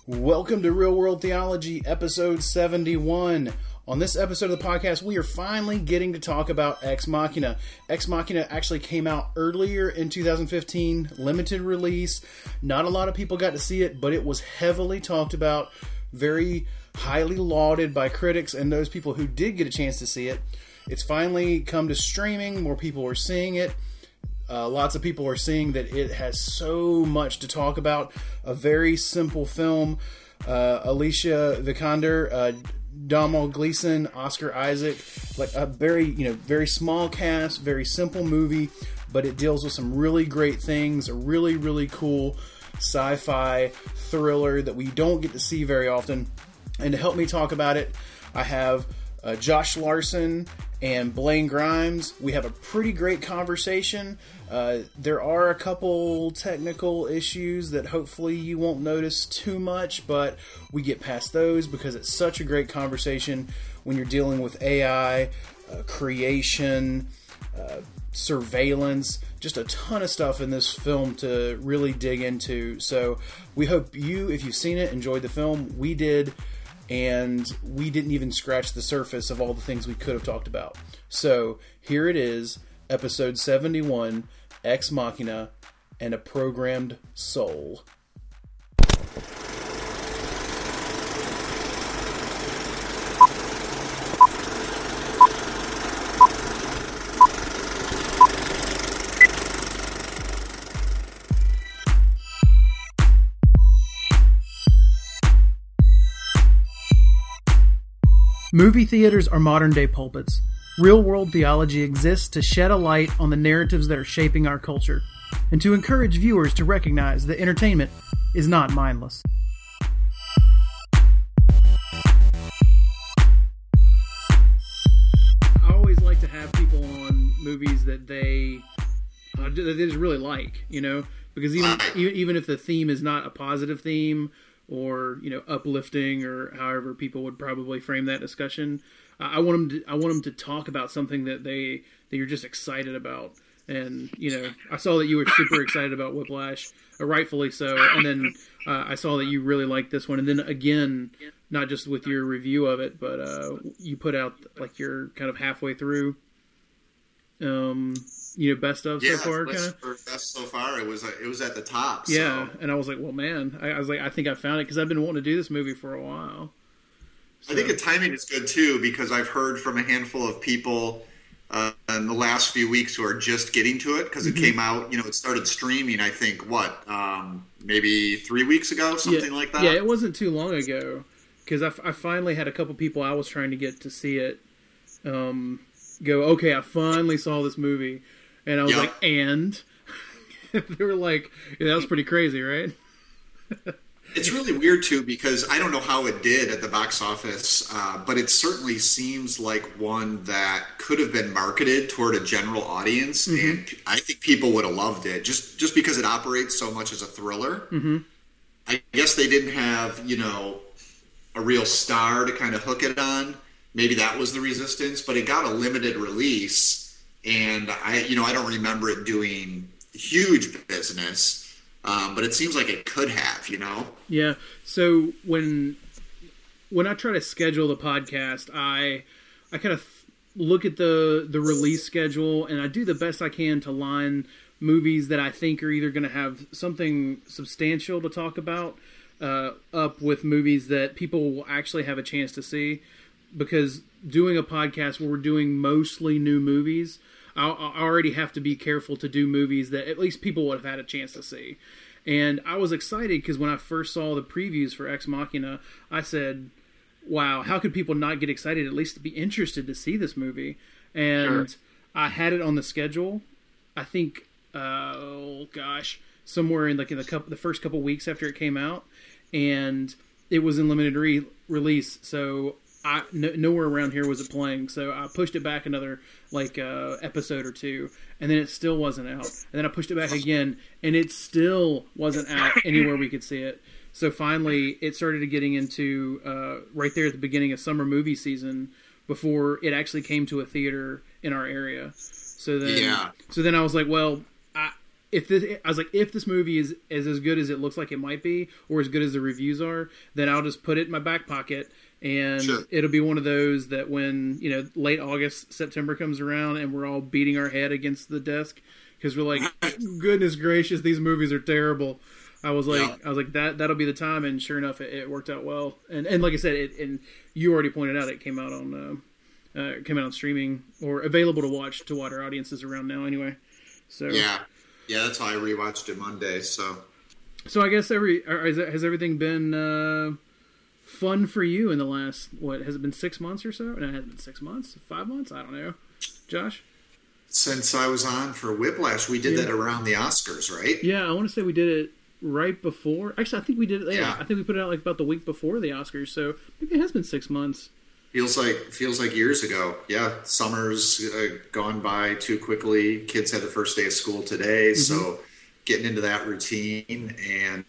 Welcome to Real World Theology, episode 71. On this episode of the podcast, we are finally getting to talk about Ex Machina. Ex Machina actually came out earlier in 2015, limited release. Not a lot of people got to see it, but it was heavily talked about, very highly lauded by critics and those people who did get a chance to see it. It's finally come to streaming, more people are seeing it. Lots of people are seeing that it has so much to talk about. A very simple film. Alicia Vikander, Domhnall Gleeson, Oscar Isaac, like a very small cast, very simple movie, but it deals with some really great things. A really, really cool sci-fi thriller that we don't get to see very often. And to help me talk about it, I have Josh Larson and Blaine Grimes. We have a pretty great conversation. There are a couple technical issues that hopefully you won't notice too much, but we get past those because it's such a great conversation when you're dealing with AI, creation, surveillance, just a ton of stuff in this film to really dig into. So we hope you, if you've seen it, enjoyed the film. We did. And we didn't even scratch the surface of all the things we could have talked about. So, here it is, episode 71, Ex Machina, and a Programmed Soul. Movie theaters are modern-day pulpits. Real-world theology exists to shed a light on the narratives that are shaping our culture, and to encourage viewers to recognize that entertainment is not mindless. I always like to have people on movies that they just really like, because even if the theme is not a positive theme, or uplifting, or however people would probably frame that discussion, I want them to talk about something that you're just excited about. And I saw that you were super excited about Whiplash, rightfully so. And then I saw that you really liked this one. And then again, not just with your review of it, but you put out like you're kind of halfway through. Best of so far, kind of. Best so far, it was at the top. Yeah, so. And I was like, well, man, I was like, I think I found it because I've been wanting to do this movie for a while. So. I think the timing is good too because I've heard from a handful of people in the last few weeks who are just getting to it because it came out. It started streaming. I think maybe 3 weeks ago, something like that. Yeah, it wasn't too long ago because I finally had a couple people I was trying to get to see it. Go, okay, I finally saw this movie. And I was like, and? They were like, yeah, that was pretty crazy, right? It's really weird, too, because I don't know how it did at the box office, but it certainly seems like one that could have been marketed toward a general audience, and I think people would have loved it, just because it operates so much as a thriller. Mm-hmm. I guess they didn't have, a real star to kind of hook it on. Maybe that was the resistance, but it got a limited release. And I don't remember it doing huge business, but it seems like it could have, Yeah. So when I try to schedule the podcast, I kind of look at the release schedule, and I do the best I can to line movies that I think are either going to have something substantial to talk about up with movies that people will actually have a chance to see. Because doing a podcast where we're doing mostly new movies, I already have to be careful to do movies that at least people would have had a chance to see. And I was excited because when I first saw the previews for Ex Machina, I said, wow, how could people not get excited, at least to be interested to see this movie? And sure. I had it on the schedule, I think, somewhere in the first couple weeks after it came out. And it was in limited release, so nowhere around here was it playing, so I pushed it back another episode or two, and then it still wasn't out. And then I pushed it back again, and it still wasn't out anywhere we could see it. So finally, it started getting into right there at the beginning of summer movie season before it actually came to a theater in our area. So then I was like, well, if this movie is as good as it looks like it might be, or as good as the reviews are, then I'll just put it in my back pocket, and it'll be one of those that when late August, September comes around, and we're all beating our head against the desk because we're like, goodness gracious, these movies are terrible. I was like that'll be the time, and sure enough, it worked out well. And like I said, and you already pointed out, it came out on streaming or available to watch to wider audiences around now anyway. So yeah, that's how I rewatched it Monday. So I guess has everything been fun for you in the last, what has it been, 6 months or so? No, it hasn't been 6 months, 5 months. I don't know, Josh. Since I was on for Whiplash, we did that around the Oscars, right? Yeah, I want to say we did it right before. Actually, I think we did it. Yeah, I think we put it out like about the week before the Oscars. So maybe it has been 6 months. Feels like years ago. Yeah, summer's gone by too quickly. Kids had the first day of school today, so getting into that routine. And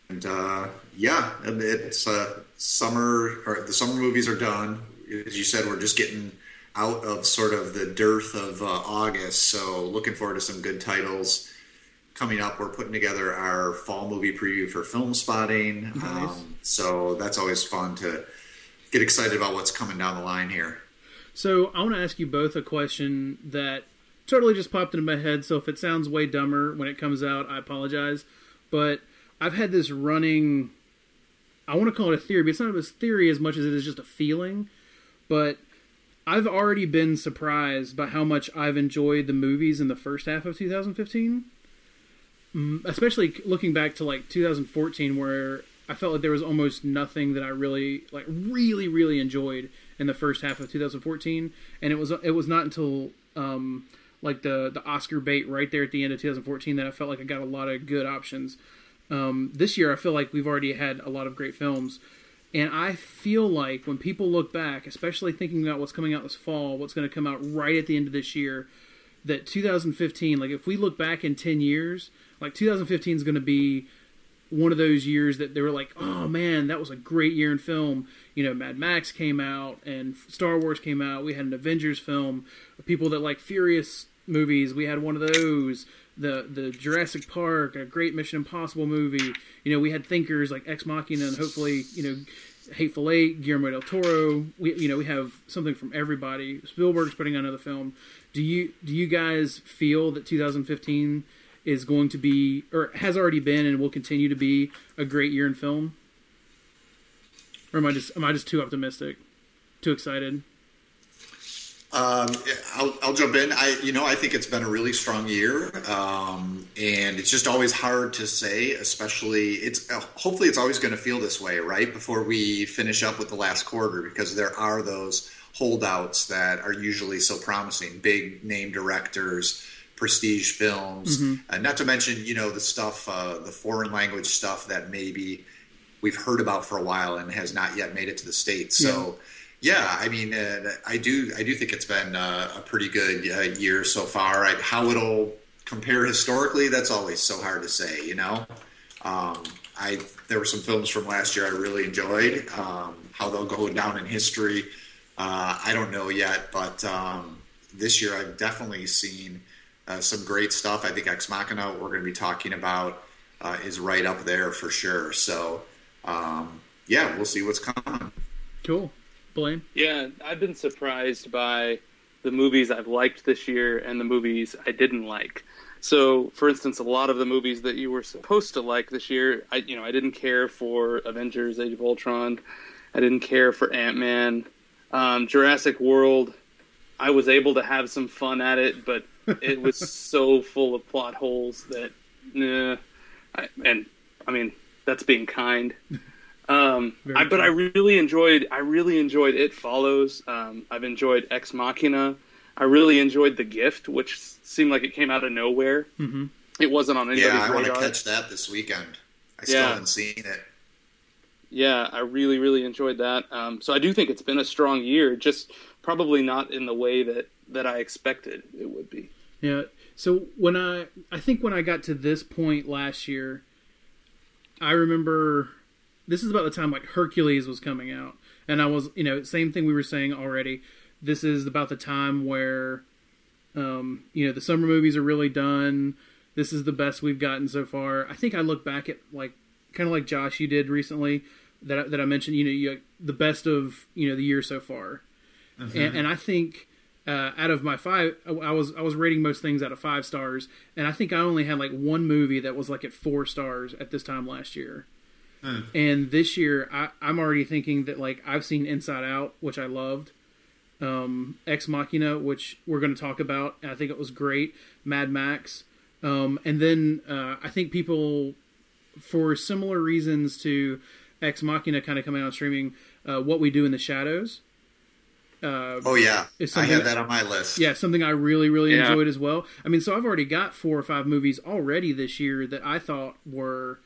it's summer. Or the summer movies are done. As you said, we're just getting out of sort of the dearth of August. So looking forward to some good titles coming up. We're putting together our fall movie preview for Film Spotting. Nice. So that's always fun to get excited about what's coming down the line here. So I want to ask you both a question that totally just popped into my head. So if it sounds way dumber when it comes out, I apologize. But I've had this running, I want to call it a theory, but it's not a theory as much as it is just a feeling. But I've already been surprised by how much I've enjoyed the movies in the first half of 2015. Especially looking back to like 2014, where I felt like there was almost nothing that I really enjoyed in the first half of 2014, and it was not until like the Oscar bait right there at the end of 2014 that I felt like I got a lot of good options. This year I feel like we've already had a lot of great films, and I feel like when people look back, especially thinking about what's coming out this fall, what's going to come out right at the end of this year, that 2015, like if we look back in 10 years, like 2015 is going to be one of those years that they were like, oh man, that was a great year in film. Mad Max came out and Star Wars came out. We had an Avengers film. People that like Furious movies, we had one of those. The Jurassic Park, a great Mission Impossible movie. We had thinkers like Ex Machina and hopefully, Hateful Eight, Guillermo del Toro. We have something from everybody. Spielberg's putting out another film. Do you guys feel that 2015 is going to be, or has already been and will continue to be, a great year in film? Or am I just too optimistic? Too excited? I'll jump in. I think it's been a really strong year, and it's just always hard to say. Especially, hopefully it's always going to feel this way right before we finish up with the last quarter, because there are those holdouts that are usually so promising, big name directors, prestige films, not to mention the stuff, the foreign language stuff that maybe we've heard about for a while and has not yet made it to the States. So. Yeah, I mean, I do think it's been a pretty good year so far. How it'll compare historically, that's always so hard to say. There were some films from last year I really enjoyed. How they'll go down in history, I don't know yet. But this year I've definitely seen some great stuff. I think Ex Machina, we're going to be talking about, is right up there for sure. So, we'll see what's coming. Cool. Blaine? Yeah, I've been surprised by the movies I've liked this year and the movies I didn't like. So, for instance, a lot of the movies that you were supposed to like this year, I didn't care for Avengers: Age of Ultron. I didn't care for Ant-Man. Jurassic World, I was able to have some fun at it, but it was so full of plot holes that, that's being kind. But I really enjoyed It Follows. I've enjoyed Ex Machina. I really enjoyed The Gift, which seemed like it came out of nowhere. Mm-hmm. It wasn't on anybody's radar. Yeah, I want to catch that this weekend. I still haven't seen it. Yeah, I really, really enjoyed that. So I do think it's been a strong year, just probably not in the way that I expected it would be. Yeah. So I think when I got to this point last year, I remember. This is about the time like Hercules was coming out, and I was, same thing we were saying already. This is about the time where, the summer movies are really done. this is the best we've gotten so far. I think I look back at like kind of like Josh, you did recently that I mentioned. The best of the year so far, and I think out of my 5, I was rating most things out of 5 stars, and I think I only had like one movie that was like at 4 stars at this time last year. And this year, I'm already thinking that like I've seen Inside Out, which I loved, Ex Machina, which we're going to talk about, and I think it was great, Mad Max, and then I think people, for similar reasons to Ex Machina kind of coming out streaming, What We Do in the Shadows. Oh yeah, I have that on my list. Yeah, something I really, really enjoyed as well. I mean, so I've already got 4 or 5 movies already this year that I thought were,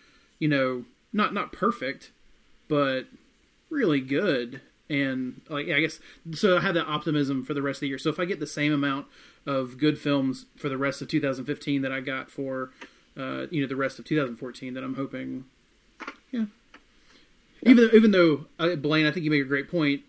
not perfect, but really good. And like, I guess so. I have that optimism for the rest of the year. So if I get the same amount of good films for the rest of 2015 that I got for, the rest of 2014, that I'm hoping, yeah. Even though Blaine, I think you make a great point.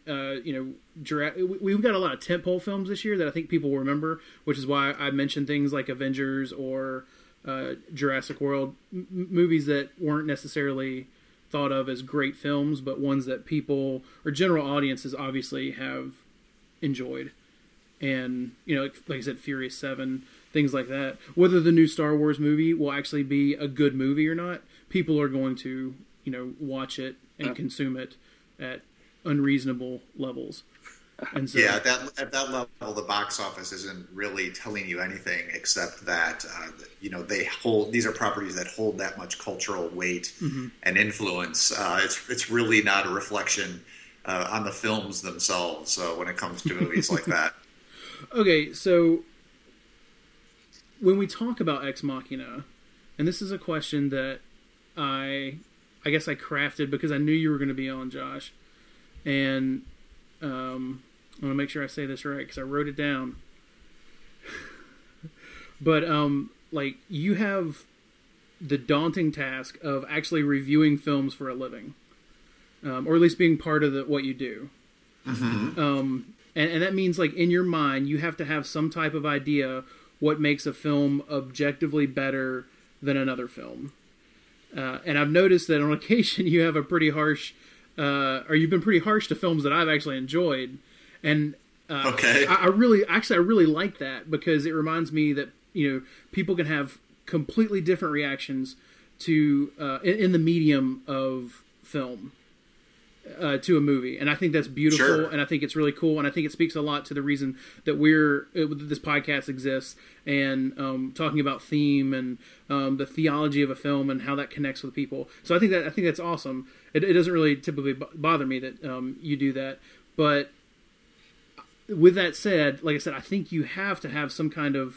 We've got a lot of tentpole films this year that I think people will remember, which is why I mentioned things like Avengers or Jurassic World, movies that weren't necessarily thought of as great films, but ones that people or general audiences obviously have enjoyed. And like I said, Furious 7, things like that. Whether the new Star Wars movie will actually be a good movie or not, people are going to watch it and consume it at unreasonable levels. And so, at that level, the box office isn't really telling you anything except that these are properties that hold that much cultural weight and influence. It's really not a reflection on the films themselves when it comes to movies like that. Okay, so when we talk about Ex Machina, and this is a question that I guess I crafted because I knew you were going to be on, Josh, and I want to make sure I say this right because I wrote it down. But like, you have the daunting task of actually reviewing films for a living, or at least being part of what you do. And that means, like, in your mind, you have to have some type of idea what makes a film objectively better than another film. And I've noticed that on occasion you have a pretty harsh, or you've been pretty harsh to films that I've actually enjoyed. And okay. I really like that because it reminds me that people can have completely different reactions to in the medium of film to a movie, and I think that's beautiful. Sure. And I think it's really cool, and I think it speaks a lot to the reason that this podcast exists, and talking about theme and the theology of a film and how that connects with people. So I think that's awesome. It doesn't really typically bother me that you do that, but with that said, like I said, I think you have to have some kind of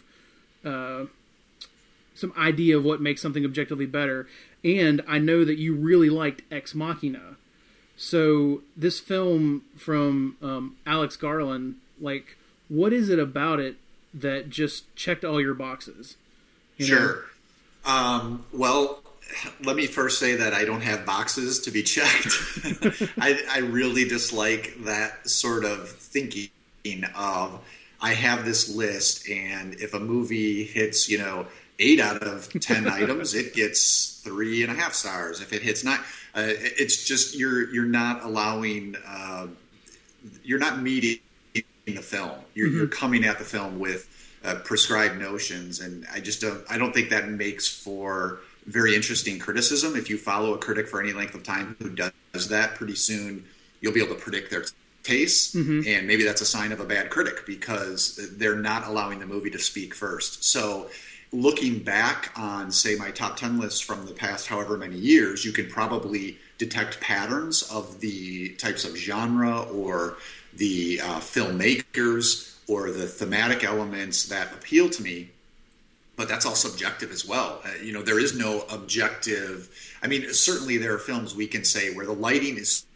some idea of what makes something objectively better. And I know that you really liked Ex Machina. So this film from Alex Garland, like, what is it about it that just checked all your boxes? Sure. Well, let me first say that I don't have boxes to be checked. I really dislike that sort of thinking of, I have this list, and if a movie hits, 8 out of 10 items, it gets 3.5 stars. If it hits 9, it's just you're not allowing, you're not meeting the film. You're coming at the film with prescribed notions, and I don't think that makes for very interesting criticism. If you follow a critic for any length of time who does that, pretty soon you'll be able to predict their tastes, and maybe that's a sign of a bad critic because they're not allowing the movie to speak first. So looking back on, say, my top 10 lists from the past however many years, you can probably detect patterns of the types of genre or the filmmakers or the thematic elements that appeal to me. But that's all subjective as well. There is no objective. I mean, certainly there are films we can say where the lighting is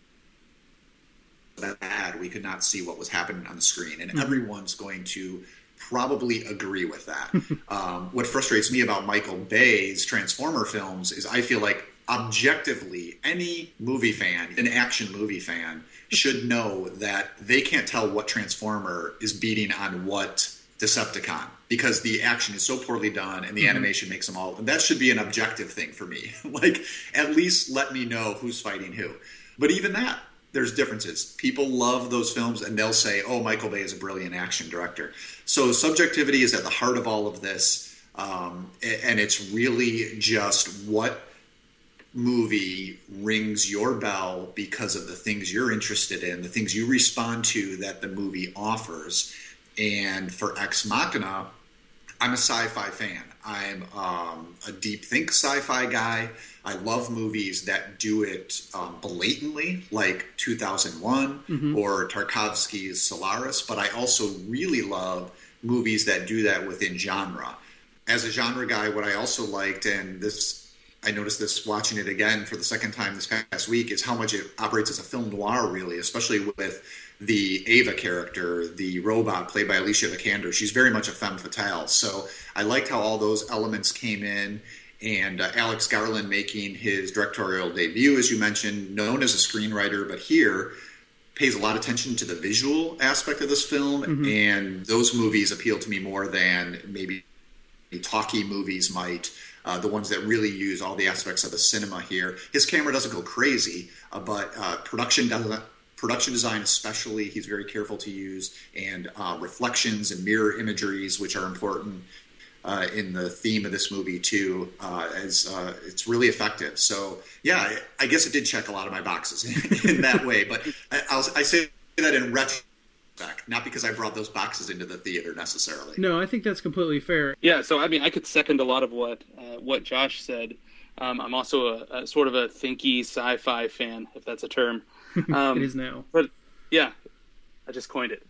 bad, we could not see what was happening on the screen, and everyone's going to probably agree with that. What frustrates me about Michael Bay's Transformer films is I feel like objectively any movie fan, an action movie fan, should know that they can't tell what Transformer is beating on what Decepticon, because the action is so poorly done and the animation makes them all. That should be an objective thing for me. Like, at least let me know who's fighting who. But even that, there's differences. People love those films and they'll say, oh, Michael Bay is a brilliant action director. So subjectivity is at the heart of all of this. And it's really just what movie rings your bell because of the things you're interested in, the things you respond to that the movie offers. And for Ex Machina, I'm a sci-fi fan. I'm a deep think sci-fi guy. I love movies that do it blatantly, like 2001 or Tarkovsky's Solaris, but I also really love movies that do that within genre. As a genre guy, what I also liked, and this I noticed this watching it again for the second time this past week, is how much it operates as a film noir, really, especially with the Ava character, the robot played by Alicia Vikander. She's very much a femme fatale. So I liked how all those elements came in, and Alex Garland making his directorial debut, as you mentioned, known as a screenwriter, but here pays a lot of attention to the visual aspect of this film, and those movies appeal to me more than maybe talkie movies might. The ones that really use all the aspects of the cinema here. His camera doesn't go crazy, but production design especially, he's very careful to use, and reflections and mirror imageries, which are important in the theme of this movie too, as it's really effective. So yeah, I guess it did check a lot of my boxes in that way, but I say that in retrospect, not because I brought those boxes into the theater necessarily. No, I think that's completely fair. Yeah, so I mean, I could second a lot of what Josh said. I'm also a sort of a thinky sci-fi fan, if that's a term. It is now. But yeah, I just coined it.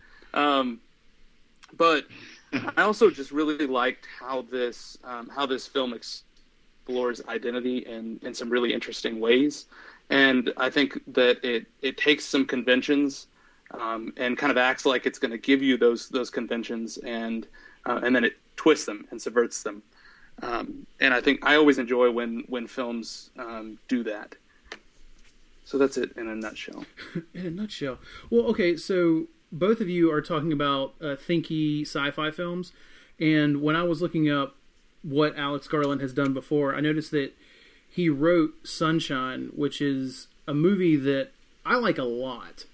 But I also just really liked how this film explores identity in some really interesting ways, and I think that it takes some conventions. And kind of acts like it's going to give you those conventions, and then it twists them and subverts them. And I think I always enjoy when films do that. So that's it in a nutshell. In a nutshell. Well, okay, so both of you are talking about thinky sci-fi films, and when I was looking up what Alex Garland has done before, I noticed that he wrote Sunshine, which is a movie that I like a lot.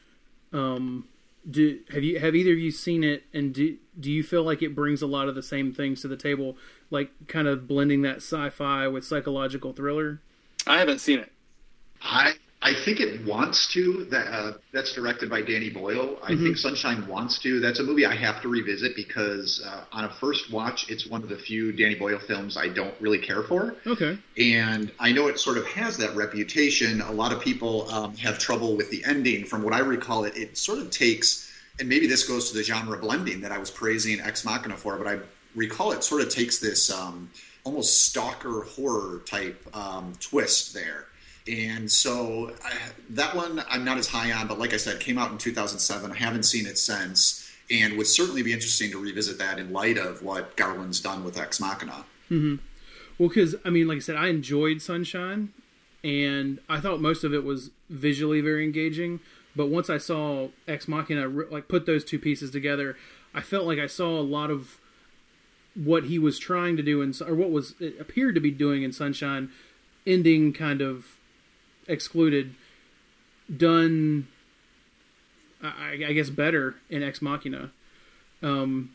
Have either of you seen it, and do you feel like it brings a lot of the same things to the table, like kind of blending that sci-fi with psychological thriller? I haven't seen it. I think it wants to. That's directed by Danny Boyle. I think Sunshine wants to. That's a movie I have to revisit because on a first watch, it's one of the few Danny Boyle films I don't really care for. Okay. And I know it sort of has that reputation. A lot of people have trouble with the ending. From what I recall, it sort of takes, and maybe this goes to the genre blending that I was praising Ex Machina for, but I recall it sort of takes this almost stalker horror type twist there. And so that one I'm not as high on, but like I said, came out in 2007. I haven't seen it since, and would certainly be interesting to revisit that in light of what Garland's done with Ex Machina. Mm-hmm. Well, because, I mean, like I said, I enjoyed Sunshine, and I thought most of it was visually very engaging, but once I saw Ex Machina, like, put those two pieces together, I felt like I saw a lot of what he was trying to do, or what it appeared to be doing in Sunshine, ending kind of excluded, done, I guess, better in Ex Machina. And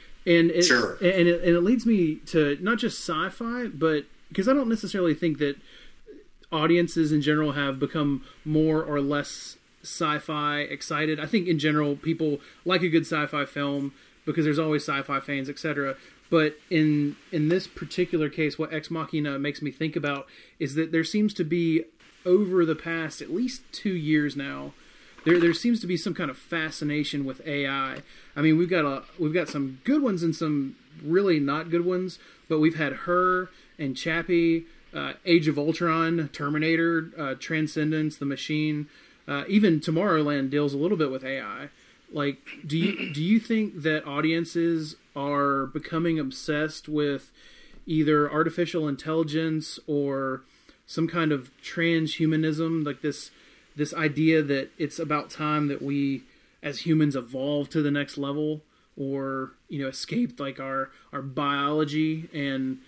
it leads me to not just sci-fi, but because I don't necessarily think that audiences in general have become more or less sci-fi excited. I think in general people like a good sci-fi film because there's always sci-fi fans, etc. But in this particular case, what Ex Machina makes me think about is that there seems to be, over the past at least 2 years now, there seems to be some kind of fascination with AI. I mean, we've got some good ones and some really not good ones, but we've had Her and Chappie, Age of Ultron, Terminator, Transcendence, The Machine, even Tomorrowland deals a little bit with AI. Like, do you think that audiences are becoming obsessed with either artificial intelligence or some kind of transhumanism, like this idea that it's about time that we as humans evolve to the next level? or escaped like our biology, and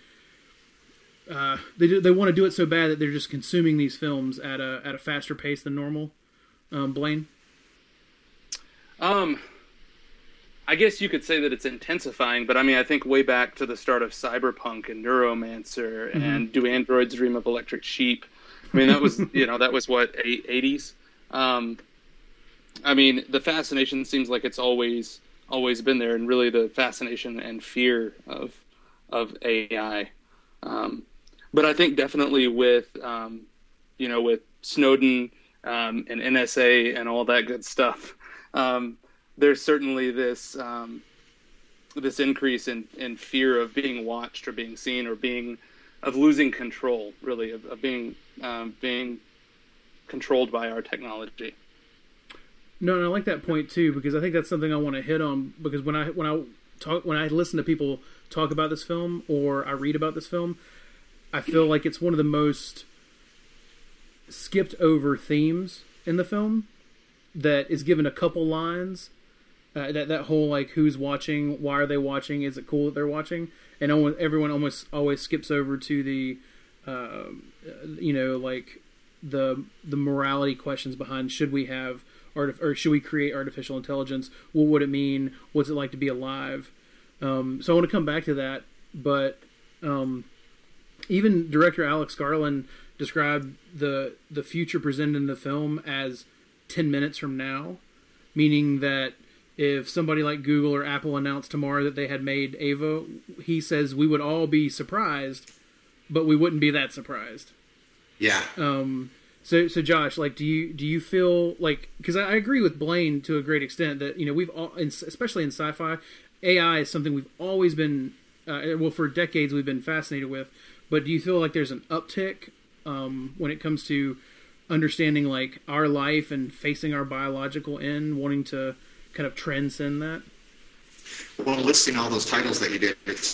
they want to do it so bad that they're just consuming these films at a faster pace than normal. Blaine? I guess you could say that it's intensifying, but I mean, I think way back to the start of Cyberpunk and Neuromancer and Do Androids Dream of Electric Sheep? I mean, that was, that was what, 80s? I mean, the fascination seems like it's always been there, and really the fascination and fear of AI. But I think definitely with, with Snowden and NSA and all that good stuff, there's certainly this increase in fear of being watched or being seen or of losing control, really, of being controlled by our technology. No, and I like that point too, because I think that's something I want to hit on. Because when I listen to people talk about this film or I read about this film, I feel like it's one of the most skipped over themes in the film that is given a couple lines. That whole like who's watching, why are they watching, is it cool that they're watching, and everyone almost always skips over to the like the morality questions behind should we have or should we create artificial intelligence? What would it mean? What's it like to be alive? So I want to come back to that, but even director Alex Garland described the future presented in the film as 10 minutes from now, meaning that if somebody like Google or Apple announced tomorrow that they had made Ava, he says we would all be surprised, but we wouldn't be that surprised. Yeah. So Josh, like, do you feel like, because I agree with Blaine to a great extent that we've all, especially in sci-fi, AI is something we've always been, for decades we've been fascinated with. But do you feel like there's an uptick when it comes to understanding like our life and facing our biological end, wanting to kind of transcend that? Well, listing all those titles that you did, it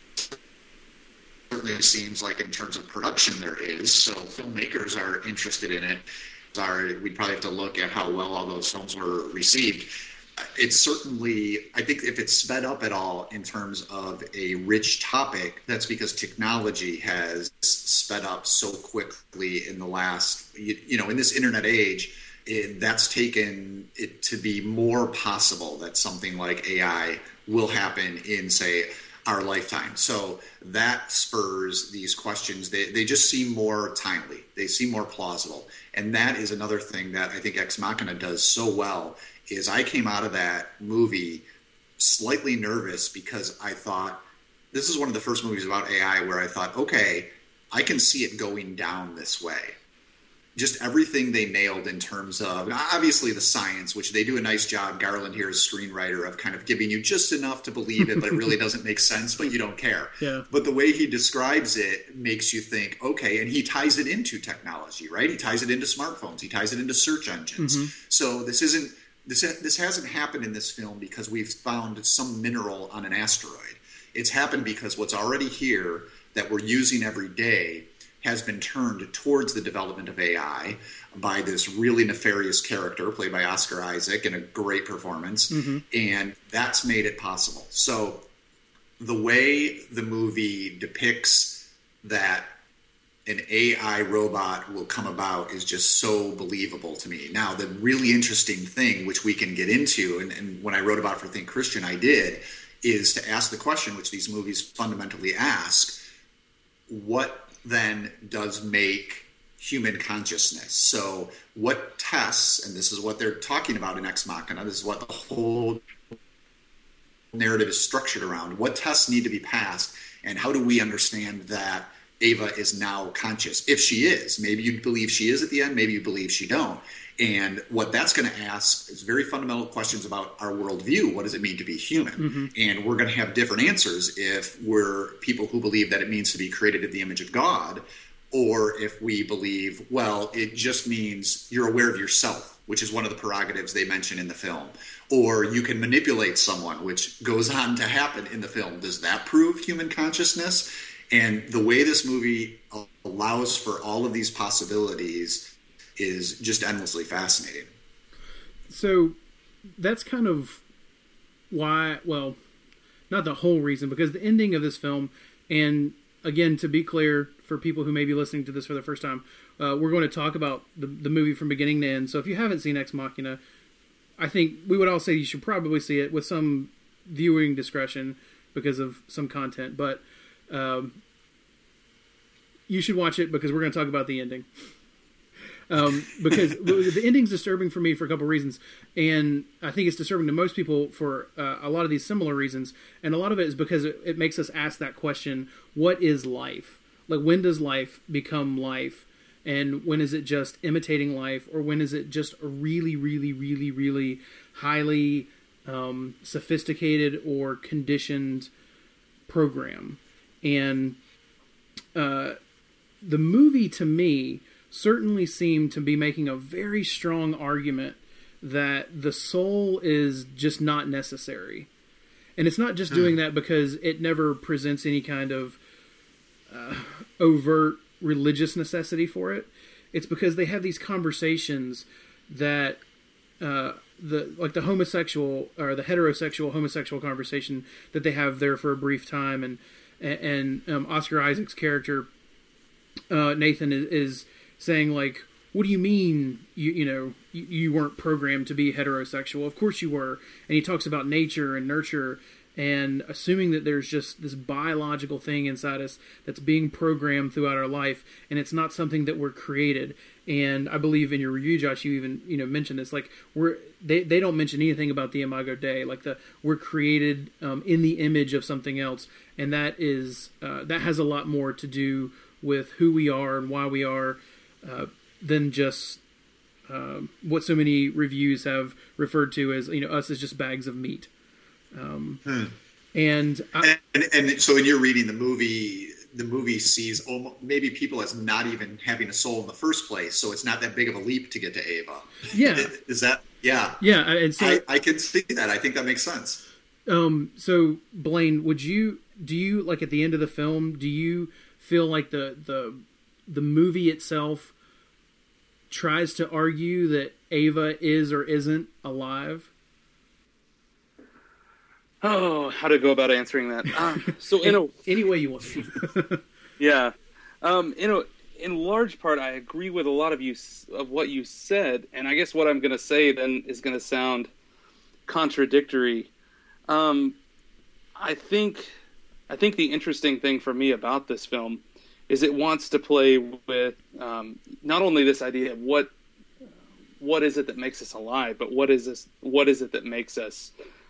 certainly seems like in terms of production there is. So filmmakers are interested in it. We'd probably have to look at how well all those films were received. It's certainly, I think if it's sped up at all in terms of a rich topic, that's because technology has sped up so quickly in the last, in this internet age, that's taken it to be more possible that something like AI will happen in, say, our lifetime. So that spurs these questions. They just seem more timely. They seem more plausible. And that is another thing that I think Ex Machina does so well, is I came out of that movie slightly nervous because I thought, this is one of the first movies about AI where I thought, okay, I can see it going down this way. Just everything they nailed in terms of, obviously the science, which they do a nice job, Garland here is screenwriter, of kind of giving you just enough to believe it, but it really doesn't make sense, but you don't care. Yeah. But the way he describes it makes you think, okay, and he ties it into technology, right? He ties it into smartphones. He ties it into search engines. Mm-hmm. So this hasn't happened in this film because we've found some mineral on an asteroid. It's happened because what's already here that we're using every day has been turned towards the development of AI by this really nefarious character played by Oscar Isaac in a great performance. Mm-hmm. And that's made it possible. So the way the movie depicts that an AI robot will come about is just so believable to me. Now, the really interesting thing, which we can get into, and when I wrote about for Think Christian, I did, is to ask the question, which these movies fundamentally ask, what then does make human consciousness? So what tests, and this is what they're talking about in Ex Machina, this is what the whole narrative is structured around, what tests need to be passed, and how do we understand that Ava is now conscious? If she is, maybe you believe she is at the end, maybe you believe she don't. And what that's going to ask is very fundamental questions about our worldview. What does it mean to be human? Mm-hmm. And we're going to have different answers if we're people who believe that it means to be created in the image of God, or if we believe, well, it just means you're aware of yourself, which is one of the prerogatives they mention in the film. Or you can manipulate someone, which goes on to happen in the film. Does that prove human consciousness? And the way this movie allows for all of these possibilities is just endlessly fascinating. So that's kind of why, well, not the whole reason, because the ending of this film, and again, to be clear, for people who may be listening to this for the first time, we're going to talk about the movie from beginning to end. So if you haven't seen Ex Machina, I think we would all say you should probably see it with some viewing discretion because of some content, but you should watch it because we're going to talk about the ending. Because the ending's disturbing for me for a couple reasons, and I think it's disturbing to most people for a lot of these similar reasons, and a lot of it is because it makes us ask that question, what is life? Like, when does life become life? And when is it just imitating life, or when is it just a really, really, really, really highly sophisticated or conditioned program? And the movie, to me, certainly seemed to be making a very strong argument that the soul is just not necessary. And it's not just doing that because it never presents any kind of overt religious necessity for it. It's because they have these conversations that the homosexual or the heterosexual homosexual conversation that they have there for a brief time, and Oscar Isaac's character Nathan is saying, like, what do you mean you weren't programmed to be heterosexual? Of course you were. And he talks about nature and nurture and assuming that there's just this biological thing inside us that's being programmed throughout our life, and it's not something that we're created. And I believe in your review, Josh, you even mentioned this. Like, they don't mention anything about the Imago Dei, like we're created in the image of something else, and that is that has a lot more to do with who we are and why we are than just what so many reviews have referred to as us as just bags of meat. And so in your reading the movie sees maybe people as not even having a soul in the first place, so it's not that big of a leap to get to Ava. Yeah. Is that? Yeah. Yeah. And so, I can see that. I think that makes sense. So Blaine, do you like at the end of the film, do you feel like the movie itself tries to argue that Ava is or isn't alive? Oh, how to go about answering that? So any way you want to. Yeah, in large part, I agree with a lot of what you said, and I guess what I'm going to say then is going to sound contradictory. I think the interesting thing for me about this film is it wants to play with not only this idea of what is it that makes us alive, but what is it that makes us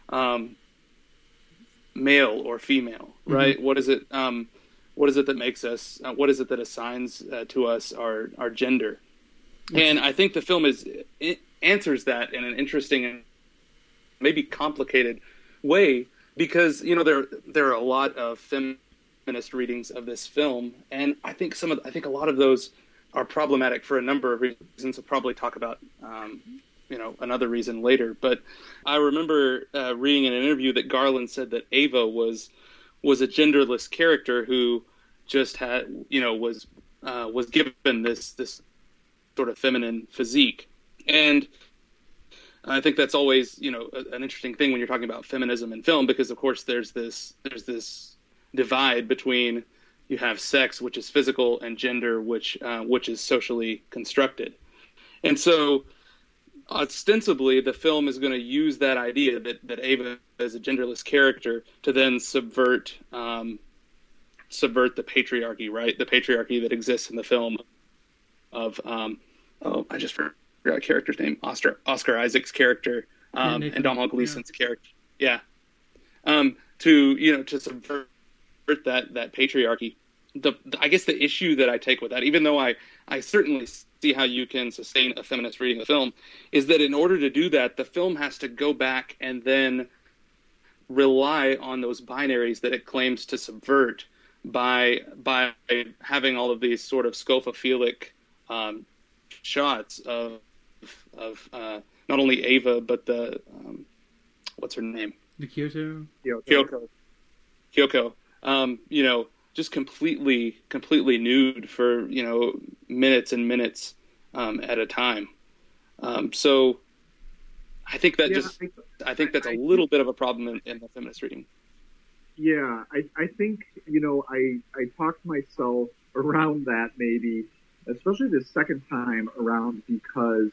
male or female, right? Mm-hmm. What is it that makes us? What is it that assigns to us our gender? Mm-hmm. And I think the film answers that in an interesting and maybe complicated way, because there are a lot of feminist readings of this film, and I think a lot of those are problematic for a number of reasons. We'll probably talk about another reason later. But I remember reading in an interview that Garland said that Ava was a genderless character who just had was given this sort of feminine physique. And I think that's always an interesting thing when you're talking about feminism in film, because of course there's this divide between, you have sex, which is physical, and gender, which is socially constructed. And so ostensibly the film is going to use that idea that Ava is a genderless character to then subvert the patriarchy, right? The patriarchy that exists in the film of I just forgot the character's name, Oscar Isaac's character, and Domhnall Gleeson's character. Yeah. To subvert that patriarchy. I guess the issue that I take with that, even though I certainly see how you can sustain a feminist reading of the film, is that in order to do that, the film has to go back and then rely on those binaries that it claims to subvert by having all of these sort of scopophilic shots of not only Ava, but the what's her name? The Kyoko. Kyoko. Just completely nude for minutes and minutes at a time. So I think that I think that's a little bit of a problem in the feminist reading. Yeah, I think, I talked myself around that maybe, especially the second time around, because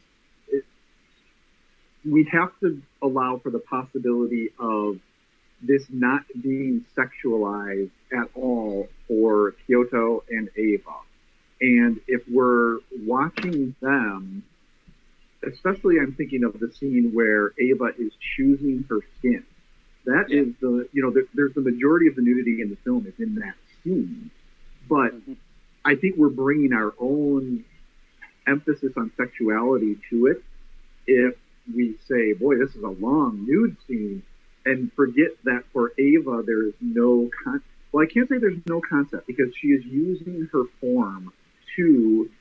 we have to allow for the possibility of this not being sexualized at all for Kyoto and Ava. And if we're watching them, especially I'm thinking of the scene where Ava is choosing her skin. That is there's the majority of the nudity in the film is in that scene. But I think we're bringing our own emphasis on sexuality to it if we say, boy, this is a long nude scene, and forget that for Ava there is no well, I can't say there's no concept, because she is using her form to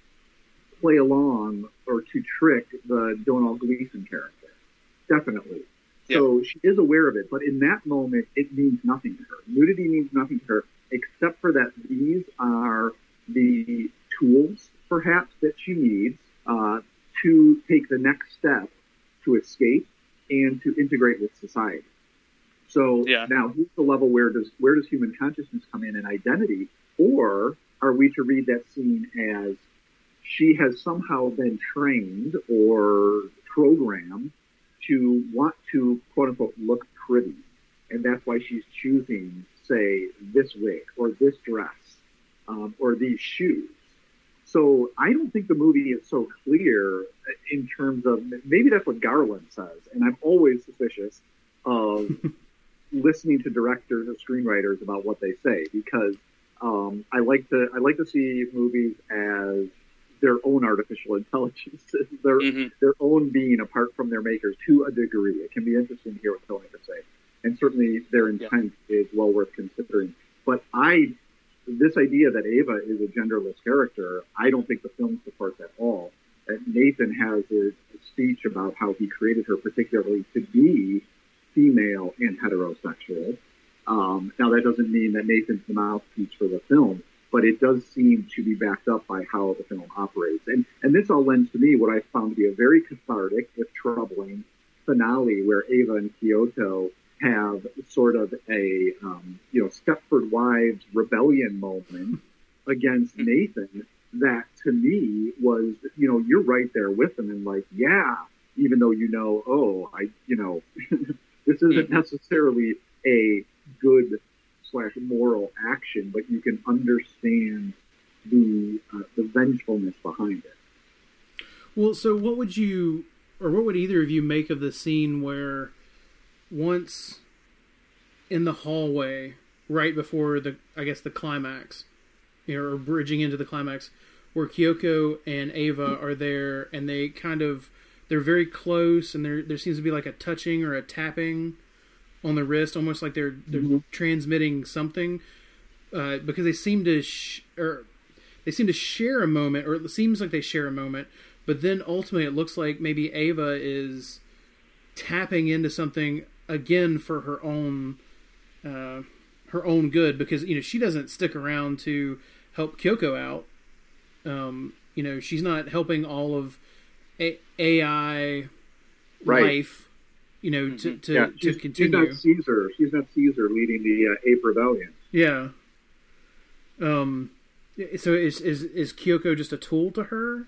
play along or to trick the Domhnall Gleeson character. Definitely. Yeah. So she is aware of it, but in that moment, it means nothing to her. Nudity means nothing to her, except for that these are the tools, perhaps, that she needs to take the next step to escape and to integrate with society. So now here's the level where does human consciousness come in and identity, or are we to read that scene as she has somehow been trained or programmed to want to, quote unquote, look pretty. And that's why she's choosing, say, this wig or this dress or these shoes. So I don't think the movie is so clear in terms of, maybe that's what Garland says. And I'm always suspicious of listening to directors or screenwriters about what they say, because I like to see movies as their own artificial intelligences, their own being apart from their makers to a degree. It can be interesting to hear what filmmakers say, and certainly their intent is well worth considering. But this idea that Ava is a genderless character, I don't think the film supports at all. Nathan has a speech about how he created her particularly to be female and heterosexual. Now that doesn't mean that Nathan's the mouthpiece for the film, but it does seem to be backed up by how the film operates. And this all lends to me what I found to be a very cathartic, if troubling, finale where Ava and Kyoto have sort of a, Stepford Wives rebellion moment against Nathan that to me was, you're right there with them and like, yeah, even though this isn't necessarily a good / moral action, but you can understand the vengefulness behind it. Well, so what would either of you make of the scene where once in the hallway, right before the climax, or bridging into the climax, where Kyoko and Ava are there, and they're very close, and there seems to be like a touching or a tapping on the wrist, almost like they're transmitting something, because they seem to share a moment, or it seems like they share a moment, but then ultimately it looks like maybe Ava is tapping into something again for her own good, because she doesn't stick around to help Kyoko out. She's not helping all of AI life. To continue. She's not Caesar leading the Ape Rebellion. Yeah. So is Kyoko just a tool to her?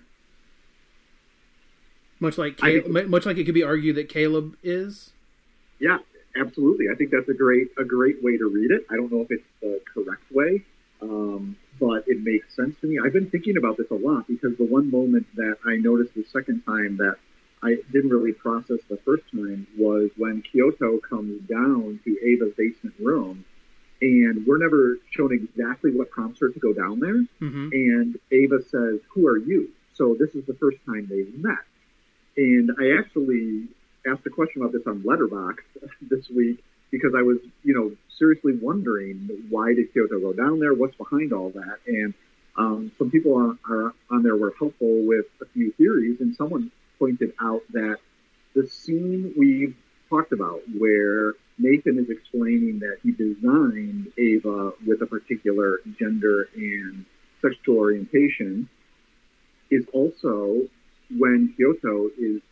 Much like it could be argued that Caleb is. Yeah, absolutely. I think that's a great way to read it. I don't know if it's the correct way, but it makes sense to me. I've been thinking about this a lot, because the one moment that I noticed the second time that I didn't really process the first time was when Kyoto comes down to Ava's basement room, and we're never shown exactly what prompts her to go down there. Mm-hmm. And Ava says, "Who are you?" So this is the first time they've met. And I actually asked a question about this on Letterboxd this week, because I was, seriously wondering, why did Kyoto go down there? What's behind all that? And some people are on there were helpful with a few theories, and someone pointed out that the scene we've talked about where Nathan is explaining that he designed Ava with a particular gender and sexual orientation is also when Kyoto is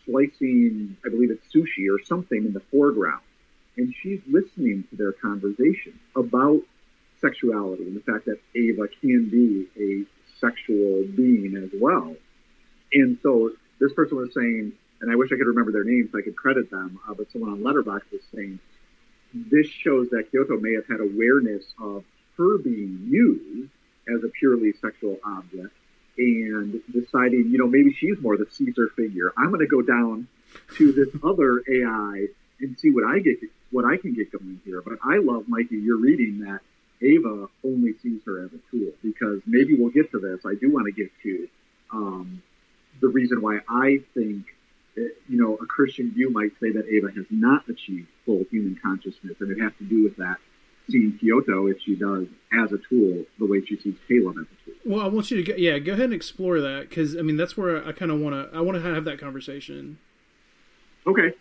slicing, I believe it's sushi or something in the foreground. And she's listening to their conversation about sexuality and the fact that Ava can be a sexual being as well. And so this person was saying, and I wish I could remember their names so I could credit them, but someone on Letterboxd was saying, this shows that Kyoto may have had awareness of her being used as a purely sexual object and deciding, maybe she's more the Caesar figure. I'm going to go down to this other AI and see what I can get going here. But I love, Mikey, you're reading that Ava only sees her as a tool, because maybe we'll get to this. I do want to get to the reason why I think, a Christian view might say that Ava has not achieved full human consciousness, and it has to do with that seeing Kyoto, if she does, as a tool, the way she sees Caleb as a tool. Well, I want you to go ahead and explore that, because that's where I kind of want to have that conversation. Okay.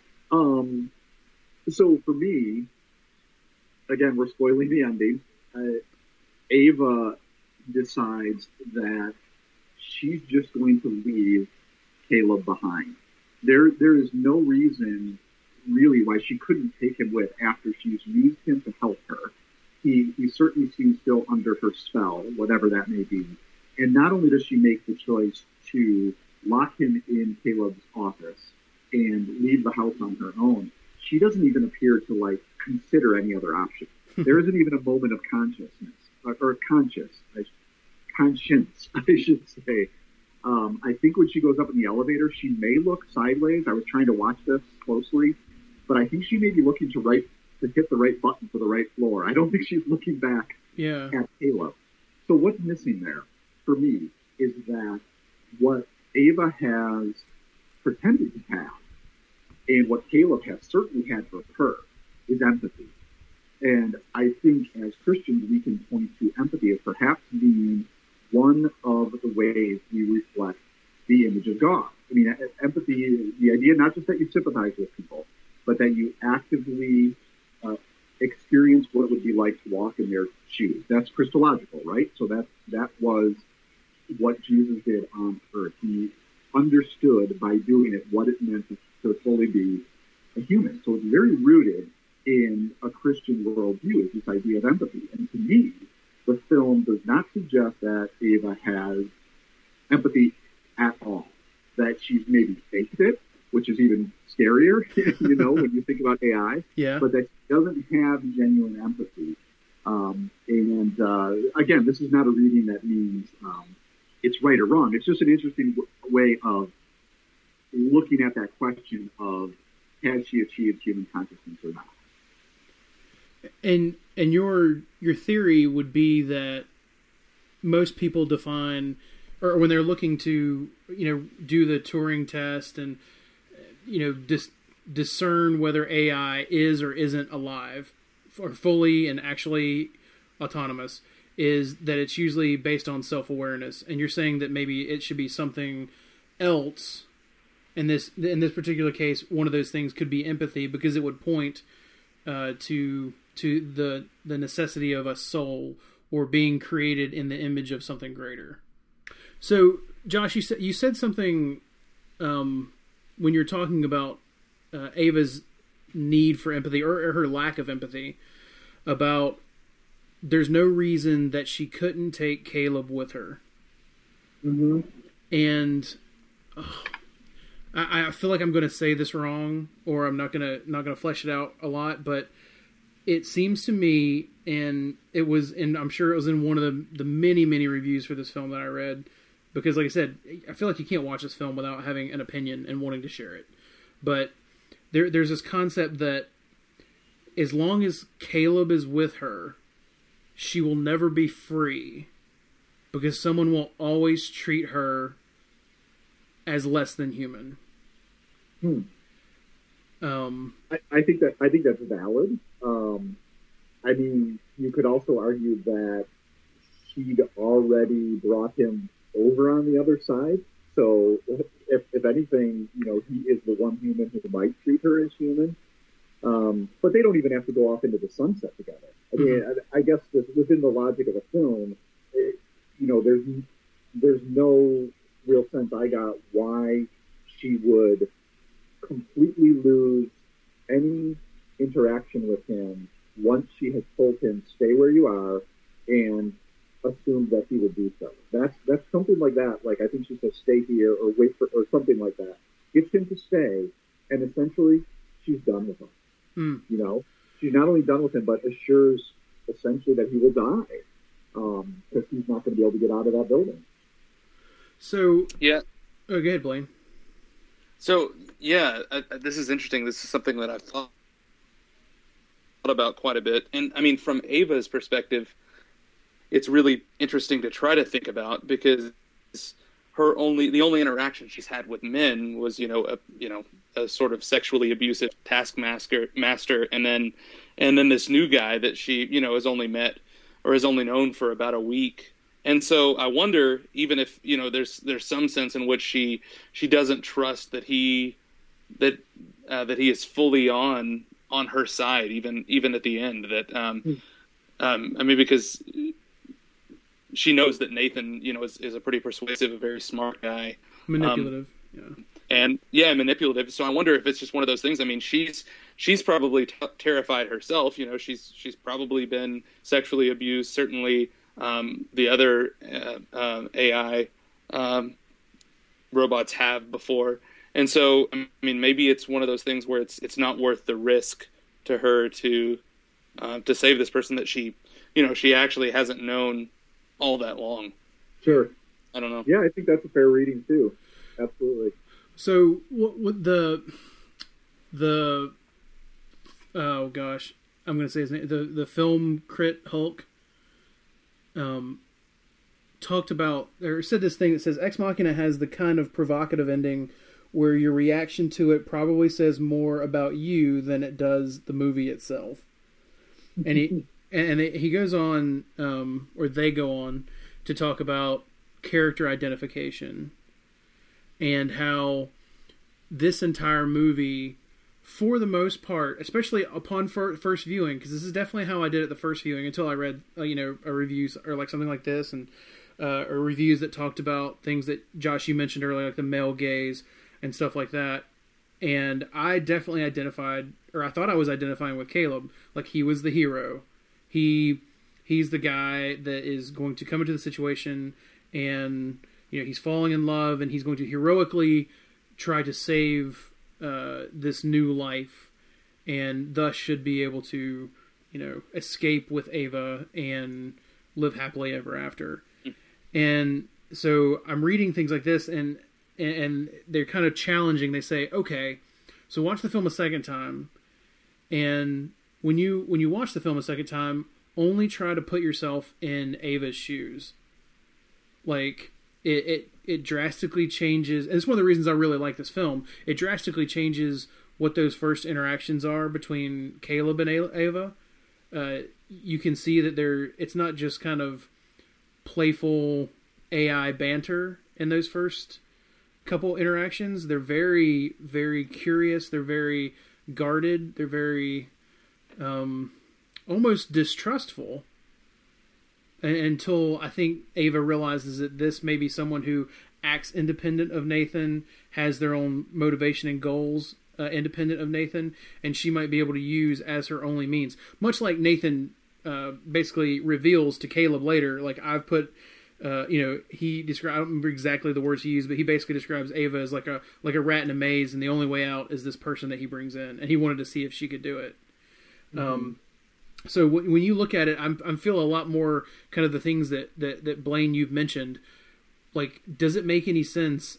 So for me, again, we're spoiling the ending. Ava decides that she's just going to leave Caleb behind. There is no reason really why she couldn't take him with after she's used him to help her. He certainly seems still under her spell, whatever that may be. And not only does she make the choice to lock him in Caleb's office and leave the house on her own, she doesn't even appear to consider any other option. There isn't even a moment of consciousness or conscience, I should say. I think when she goes up in the elevator, she may look sideways. I was trying to watch this closely, but I think she may be looking to hit the right button for the right floor. I don't think she's looking back at Caleb. So what's missing there for me is that what Ava has pretended to have and what Caleb has certainly had for her is empathy. And I think as Christians, we can point to empathy as perhaps being one of the ways we reflect the image of God. I mean, empathy is the idea not just that you sympathize with people, but that you actively experience what it would be like to walk in their shoes. That's Christological, right? So that was what Jesus did on earth. He understood by doing it what it meant to fully be a human. So it's very rooted in a Christian worldview, is this idea of empathy. And to me, the film does not suggest that Ava has empathy at all, that she's maybe faked it, which is even scarier, when you think about AI, but that she doesn't have genuine empathy. Again, this is not a reading that means it's right or wrong. It's just an interesting way of looking at that question of, has she achieved human consciousness or not? And your theory would be that most people define, or when they're looking to do the Turing test and discern whether AI is or isn't alive or fully and actually autonomous, is that it's usually based on self-awareness. And you're saying that maybe it should be something else. In this particular case, one of those things could be empathy, because it would point to the necessity of a soul or being created in the image of something greater. So, Josh, you said something when you're talking about Ava's need for empathy, or her lack of empathy, about there's no reason that she couldn't take Caleb with her. Mm-hmm. And I feel like I'm going to say this wrong, or I'm not going to flesh it out a lot, but it seems to me, and I'm sure it was in one of the many, many reviews for this film that I read, because like I said, I feel like you can't watch this film without having an opinion and wanting to share it. But there's this concept that as long as Caleb is with her, she will never be free, because someone will always treat her as less than human. I think that's valid. I mean, you could also argue that she'd already brought him over on the other side. So if anything, he is the one human who might treat her as human. But they don't even have to go off into the sunset together. I mean, I guess within the logic of the film, there's no real sense I got why she would completely lose any interaction with him once she has told him, stay where you are, and assumed that he would do so. That's something like that. Like, I think she says, stay here, or wait for, or something like that. Gets him to stay, and essentially, she's done with him. You know? She's not only done with him, but assures, essentially, that he will die. Because he's not going to be able to get out of that building. So... Yeah. Oh, go ahead, Blaine. So, yeah, this is interesting. This is something that I've thought about quite a bit. And, I mean, from Ava's perspective, it's really interesting to try to think about, because the only interaction she's had with men was, a sort of sexually abusive taskmaster, and then this new guy that she, has only met or has only known for about a week. And so I wonder, even if, there's some sense in which she doesn't trust that he is fully on her side, even at the end, that, because she knows that Nathan, is a pretty persuasive, a very smart guy. Manipulative. Manipulative. So I wonder if it's just one of those things. I mean, she's probably terrified herself. She's probably been sexually abused. Certainly, the other AI robots have before. And so, I mean, maybe it's one of those things where it's not worth the risk to her to save this person that she actually hasn't known all that long. Sure. I don't know. Yeah, I think that's a fair reading too. Absolutely. So what the oh gosh, I'm going to say his name. The film Crit Hulk talked about, or said this thing that says Ex Machina has the kind of provocative ending where your reaction to it probably says more about you than it does the movie itself. And he goes on, or they go on to talk about character identification and how this entire movie, for the most part, especially upon first viewing, because this is definitely how I did it the first viewing until I read, a reviews or like something like this, and or reviews that talked about things that Josh, you mentioned earlier, like the male gaze and stuff like that. And I definitely identified, or I thought I was identifying with Caleb, like he was the hero. He's the guy that is going to come into the situation, and he's falling in love, and he's going to heroically try to save this new life, and thus should be able to escape with Ava and live happily ever after. And so I'm reading things like this, and they're kind of challenging. They say, okay, so watch the film a second time, and when you watch the film a second time, only try to put yourself in Ava's shoes. Like, it drastically changes, and it's one of the reasons I really like this film. It drastically changes what those first interactions are between Caleb and Ava. You can see that it's not just kind of playful AI banter in those first couple interactions. They're very, very curious. They're very guarded. They're very almost distrustful, until I think Ava realizes that this may be someone who acts independent of Nathan, has their own motivation and goals independent of Nathan, and she might be able to use as her only means. Much like Nathan basically reveals to Caleb later, like I've put, he described, I don't remember exactly the words he used, but he basically describes Ava as like a rat in a maze, and the only way out is this person that he brings in, and he wanted to see if she could do it. Mm-hmm. So when you look at it, I'm feeling a lot more kind of the things that Blaine, you've mentioned. Like, does it make any sense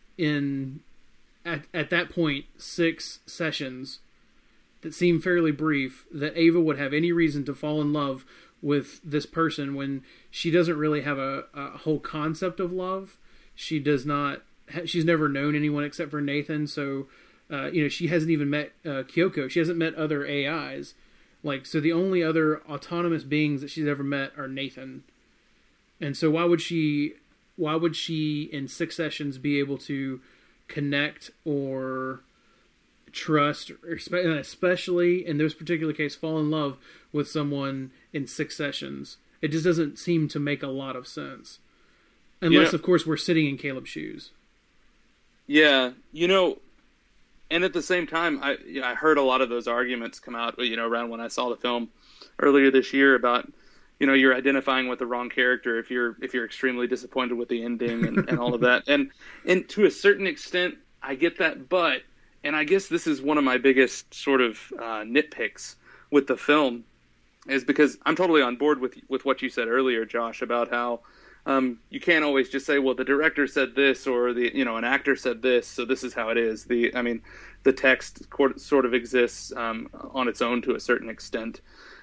at that point, 6 sessions that seem fairly brief, that Ava would have any reason to fall in love with this person when she doesn't really have a whole concept of love? She does not. She's never known anyone except for Nathan. So, she hasn't even met Kyoko. She hasn't met other AIs. So the only other autonomous beings that she's ever met are Nathan. And so why would she in 6 sessions be able to connect or trust, or especially in this particular case, fall in love with someone in 6 sessions? It just doesn't seem to make a lot of sense. Unless, of course, we're sitting in Caleb's shoes. Yeah. And at the same time, I heard a lot of those arguments come out, around when I saw the film earlier this year about, you're identifying with the wrong character if you're extremely disappointed with the ending and all of that. And to a certain extent, I get that, and I guess this is one of my biggest sort of nitpicks with the film, is because I'm totally on board with what you said earlier, Josh, about how you can't always just say, well, the director said this, or an actor said this, so this is how it is. The text sort of exists on its own to a certain extent.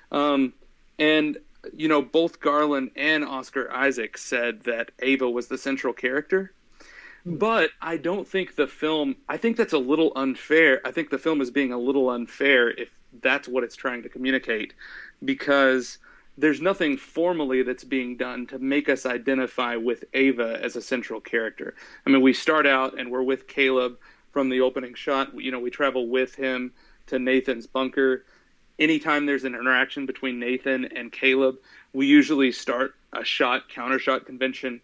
And both Garland and Oscar Isaac said that Ava was the central character. But I don't think I think that's a little unfair. I think the film is being a little unfair if that's what it's trying to communicate, because there's nothing formally that's being done to make us identify with Ava as a central character. I mean, we start out and we're with Caleb from the opening shot. We travel with him to Nathan's bunker. Anytime there's an interaction between Nathan and Caleb, we usually start a counter-shot convention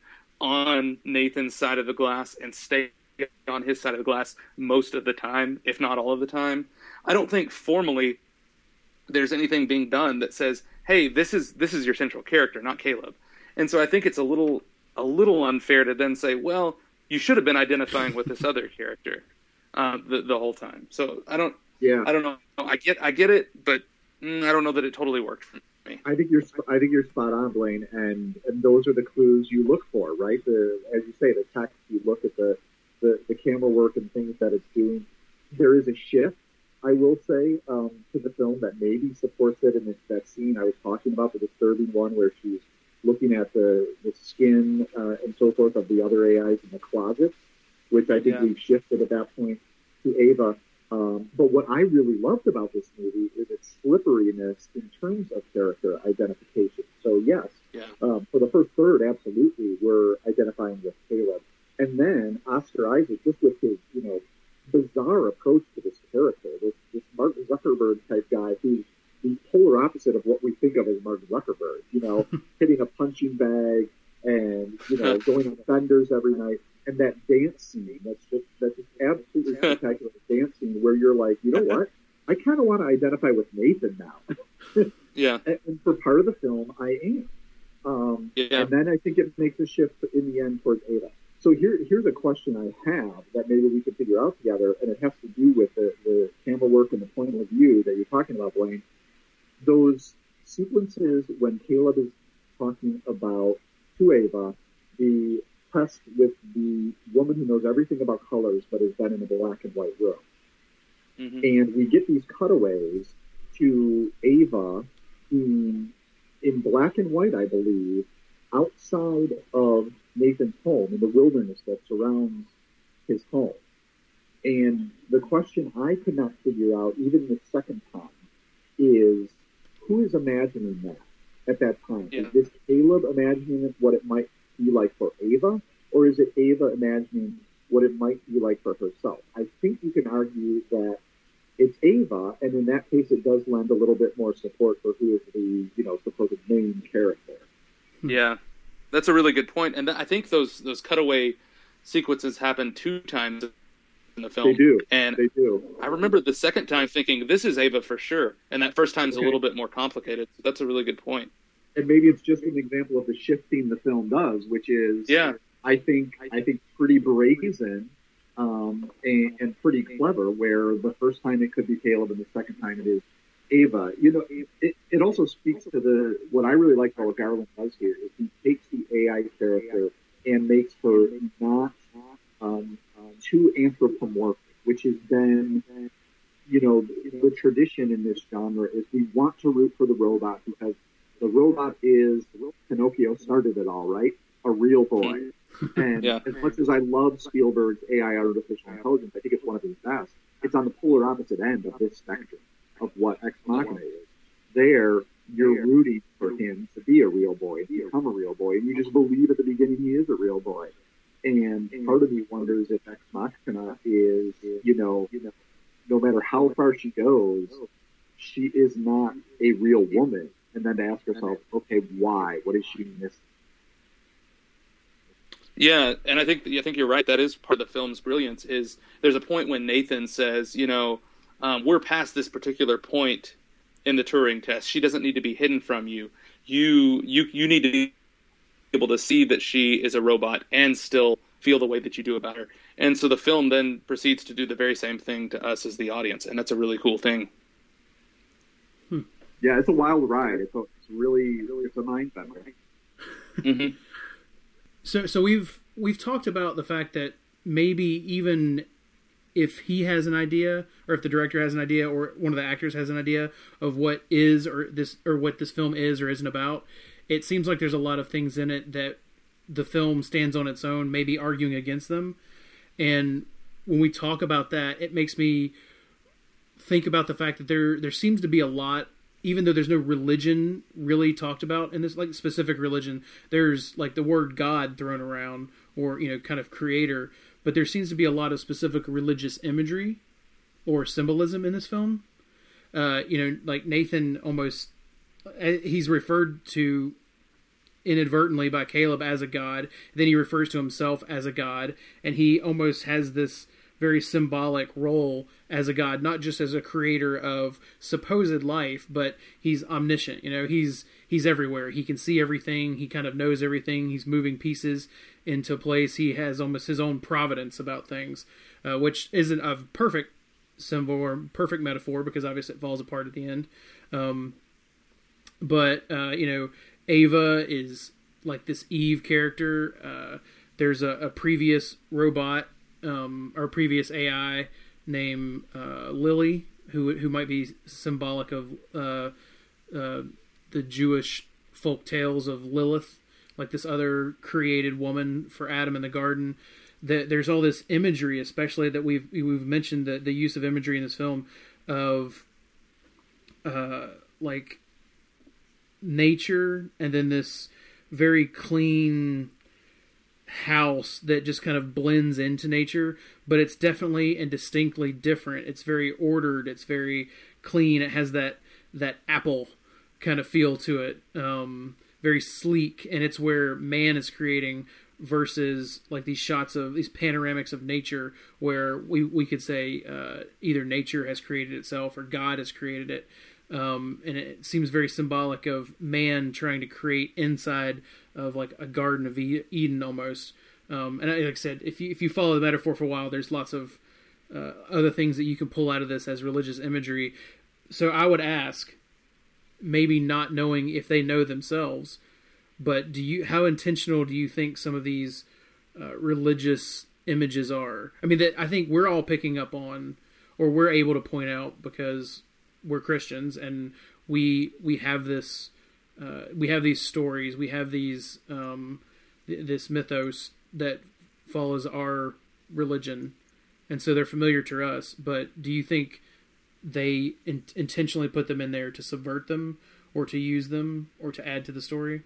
on Nathan's side of the glass and stay on his side of the glass most of the time, if not all of the time. I don't think formally there's anything being done that says, hey, this is your central character, not Caleb. And so I think it's a little unfair to then say, well, you should have been identifying with this other character the whole time. So I don't know. I get it, but I don't know that it totally worked for me. I think you're spot on, Blaine, and those are the clues you look for, right? As you say, the text, you look at the camera work and things that it's doing. There is a shift, I will say, to the film that maybe supports it in that scene I was talking about, the disturbing one where she's looking at the skin and so forth of the other AIs in the closet, which I think we've shifted at that point to Ava. But what I really loved about this movie is its slipperiness in terms of character identification. So yes, for the first third, absolutely, we're identifying with Caleb. And then Oscar Isaac, just with his, bizarre approach to this character, this Mark Zuckerberg type guy who's the polar opposite of what we think of as Mark Zuckerberg, hitting a punching bag and, going on benders every night. And that dance scene, that's just absolutely spectacular dance scene where you're like, you know what? I kind of want to identify with Nathan now. And for part of the film, I am. And then I think it makes a shift in the end towards Ava. So here's a question I have that maybe we could figure out together, and it has to do with the camera work and the point of view that you're talking about, Blaine. Those sequences when Caleb is talking about to Ava, the test with the woman who knows everything about colors but has been in a black and white room. Mm-hmm. And we get these cutaways to Ava being in black and white, I believe, outside of Nathan's home, in the wilderness that surrounds his home. And the question I could not figure out, even the second time, is who is imagining that at that time? Yeah. Is this Caleb imagining what it might be like for Ava, or is it Ava imagining what it might be like for herself? I think you can argue that it's Ava, and in that case it does lend a little bit more support for who is the, supposed main character. Yeah, that's a really good point. And I think those cutaway sequences happen 2 times in the film. They do. And they do. I remember the second time thinking, this is Ava for sure. And that first time's a little bit more complicated. So that's a really good point. And maybe it's just an example of the shifting the film does, which is, I think pretty brazen and pretty clever, where the first time it could be Caleb and the second time it is Ava. It also speaks to what I really like about what Garland does here is he takes the AI character and makes her not too anthropomorphic, which has been, the tradition in this genre is we want to root for the robot because the robot is, Pinocchio started it all, right? A real boy. And as much as I love Spielberg's AI artificial intelligence, I think it's one of his best. It's on the polar opposite end of this spectrum of what Ex Machina is. There, you're rooting for him to be a real boy, to become a real boy, and you just believe at the beginning he is a real boy. And part of me wonders if Ex Machina is, no matter how far she goes, she is not a real woman. And then to ask herself, okay, why? What is she missing? Yeah, and I think you're right. That is part of the film's brilliance. Is there's a point when Nathan says, we're past this particular point in the Turing test. She doesn't need to be hidden from you. You need to be able to see that she is a robot and still feel the way that you do about her. And so the film then proceeds to do the very same thing to us as the audience, and that's a really cool thing. Yeah, it's a wild ride. It's a mind bender. Mm-hmm. So we've talked about the fact that maybe even if he has an idea, or if the director has an idea, or one of the actors has an idea of what is or what this film is or isn't about, it seems like there's a lot of things in it that the film stands on its own, maybe arguing against them. And when we talk about that, it makes me think about the fact that there seems to be a lot, even though there's no religion really talked about in this, like specific religion, there's like the word God thrown around, or, kind of creator, but there seems to be a lot of specific religious imagery or symbolism in this film. Like Nathan almost, he's referred to inadvertently by Caleb as a god, then he refers to himself as a god, and he almost has this very symbolic role as a god, not just as a creator of supposed life, but he's omniscient. He's everywhere. He can see everything. He kind of knows everything. He's moving pieces into place. He has almost his own providence about things, which isn't a perfect symbol or perfect metaphor, because obviously it falls apart at the end. But Ava is like this Eve character. There's a previous robot, or previous AI named Lily, who might be symbolic of the Jewish folk tales of Lilith, like this other created woman for Adam in the garden. There's all this imagery, especially that we've mentioned the use of imagery in this film of like nature, and then this very clean house that just kind of blends into nature, but it's definitely and distinctly different. It's very ordered. It's very clean. It has that apple kind of feel to it. Very sleek, and it's where man is creating versus like these shots of these panoramics of nature where we could say either nature has created itself or God has created it. And it seems very symbolic of man trying to create inside of like a Garden of Eden almost. And like I said, if you follow the metaphor for a while, there's lots of other things that you can pull out of this as religious imagery. So I would ask, maybe not knowing if they know themselves, but how intentional do you think some of these religious images are? I mean, that I think we're all picking up on, or we're able to point out because we're Christians, and we have this, we have these stories, we have these this mythos that follows our religion, and so they're familiar to us. But do you think they intentionally put them in there to subvert them, or to use them, or to add to the story?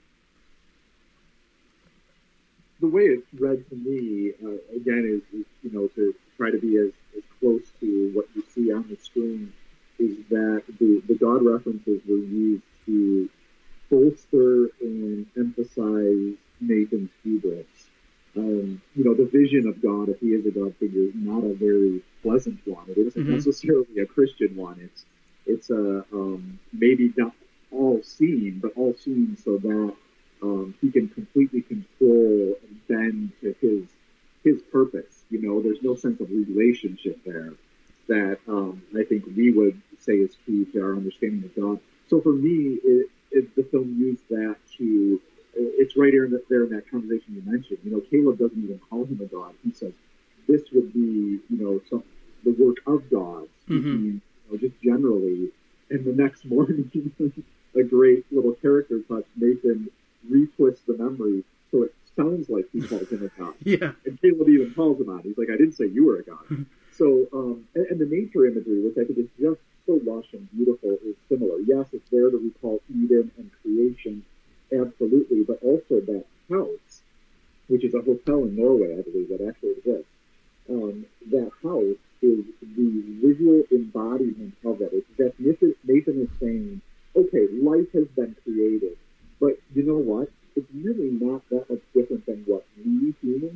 The way it's read to me, again, is to try to be as close to what you see on the screen, is that the God references were used to bolster and emphasize Nathan's hubris. The vision of God, if he is a God figure, is not a very pleasant one. It isn't necessarily a Christian one. It's a maybe not all seeing, but all seeing so that he can completely control and bend to his purpose. There's no sense of relationship there that I think we would say is key to our understanding of God. So for me, the film used that to, it's right there in that conversation you mentioned. Caleb doesn't even call him a god. He says, this would be, the work of gods, just generally. And the next morning, a great little character touch, Nathan retwists the memory so it sounds like he calls him a god. Yeah. And Caleb even calls him out. He's like, I didn't say you were a god. So, and the nature imagery, which I think is just so lush and beautiful, is similar. Yes, it's there to recall Eden and creation, absolutely, but also that house, which is a hotel in Norway, I believe, that actually exists. That house is the visual embodiment of it. It's that Nathan is saying, okay, life has been created, but you know what? It's really not that much different than what we humans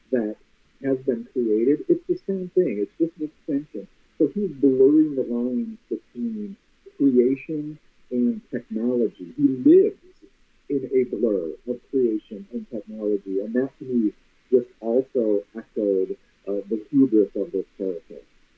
that has been created, it's the same thing. It's just an extension. So he's blurring the lines between creation and technology. He lives in a blur of creation and technology, and that to me just also echoed the hubris of this character.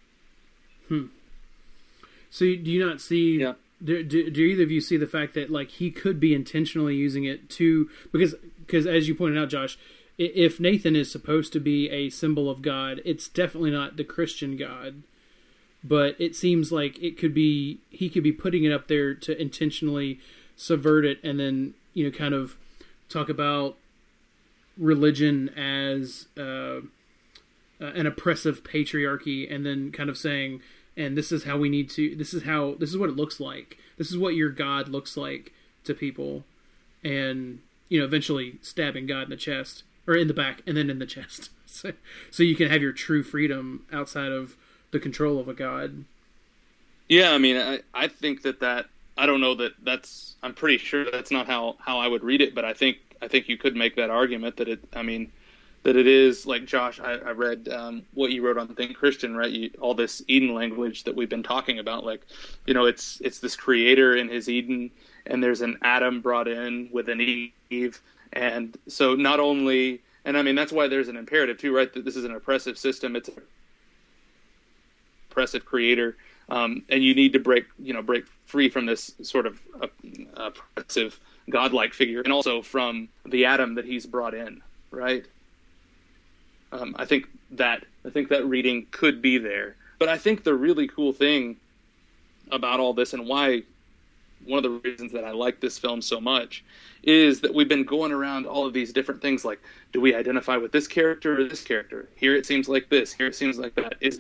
So do you not see? Yeah. Do either of you see the fact that like he could be intentionally using it to because as you pointed out, Josh, if Nathan is supposed to be a symbol of God, it's definitely not the Christian God. But it seems like he could be putting it up there to intentionally subvert it, and then kind of talk about religion as an oppressive patriarchy, and then kind of saying, and this is how we need to. This is what it looks like. This is what your God looks like to people, and eventually stabbing God in the chest or in the back, and then in the chest, so you can have your true freedom outside of the control of a god. Yeah, I mean, I think that I don't know that's. I'm pretty sure that's not how I would read it, but I think you could make that argument that it is like Josh. I read what you wrote on Think Christian, right? All this Eden language that we've been talking about, like it's this creator in his Eden, and there's an Adam brought in with an Eve, and so not only, and I mean that's why there's an imperative too, right? That this is an oppressive system. It's an oppressive creator, and you need to break free from this sort of oppressive godlike figure, and also from the Adam that he's brought in, right? I think that reading could be there, but I think the really cool thing about all this, and why one of the reasons that I like this film so much, is that we've been going around all of these different things, like, do we identify with this character or this character? Here it seems like this, here it seems like that. Is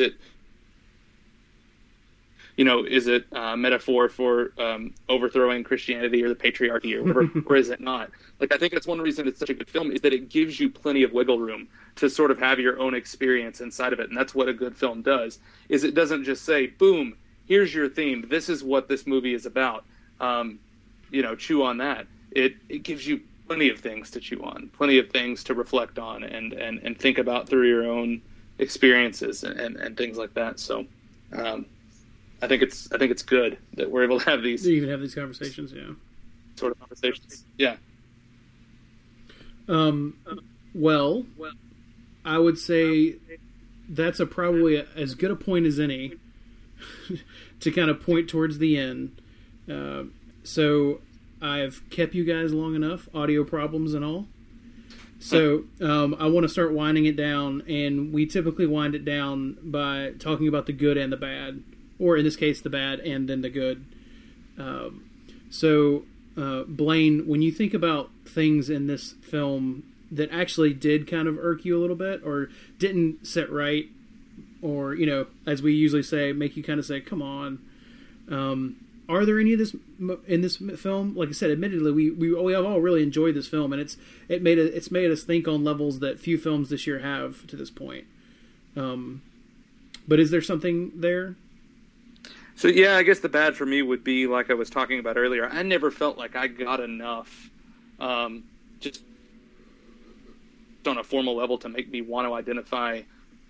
it a metaphor for overthrowing Christianity or the patriarchy or whatever, or is it not? Like, I think that's one reason it's such a good film, is that it gives you plenty of wiggle room to sort of have your own experience inside of it. And that's what a good film does, is it doesn't just say, boom, here's your theme, this is what this movie is about. Chew on that. It gives you plenty of things to chew on, plenty of things to reflect on and think about through your own experiences and things like that. So, I think it's good that we're able to have these. You even have these conversations, yeah. Sort of conversations, yeah. Well, I would say that's probably as good a point as any to kind of point towards the end. So I've kept you guys long enough, audio problems and all. So I want to start winding it down, and we typically wind it down by talking about the good and the bad, or in this case, the bad and then the good. Blaine, when you think about things in this film that actually did kind of irk you a little bit, or didn't set right, or, as we usually say, make you kind of say, come on, are there any of this in this film? Like I said, admittedly, we have all really enjoyed this film, and it's made us think on levels that few films this year have to this point. But is there something there? So yeah, I guess the bad for me would be, like I was talking about earlier, I never felt like I got enough, just on a formal level, to make me want to identify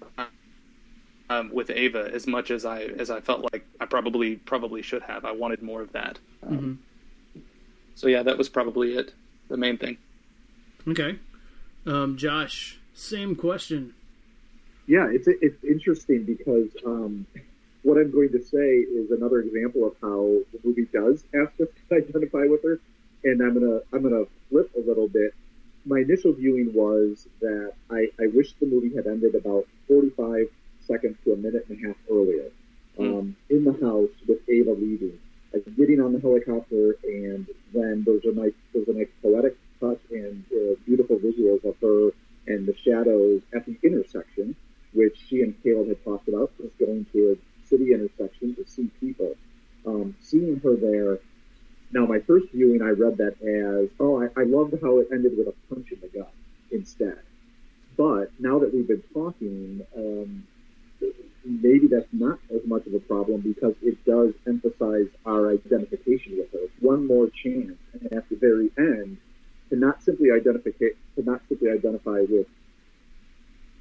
with Ava as much as I felt like I probably should have. I wanted more of that. So yeah, that was probably it, the main thing. Okay. Josh, same question. Yeah, it's interesting because what I'm going to say is another example of how the movie does ask us to identify with her, and I'm gonna flip a little bit. My initial viewing was that I wish the movie had ended about 45 seconds to a minute and a half earlier, in the house with Ava leaving, getting on the helicopter, and then there's a nice poetic touch and beautiful visuals of her and the shadows at the intersection, which she and Caleb had talked about, just going to a city intersection to see people. Seeing her there, now my first viewing, I read that as, I loved how it ended with a punch in the gut instead. But now that we've been talking, maybe that's not as much of a problem, because it does emphasize our identification with her. One more chance, and at the very end, to not simply identify with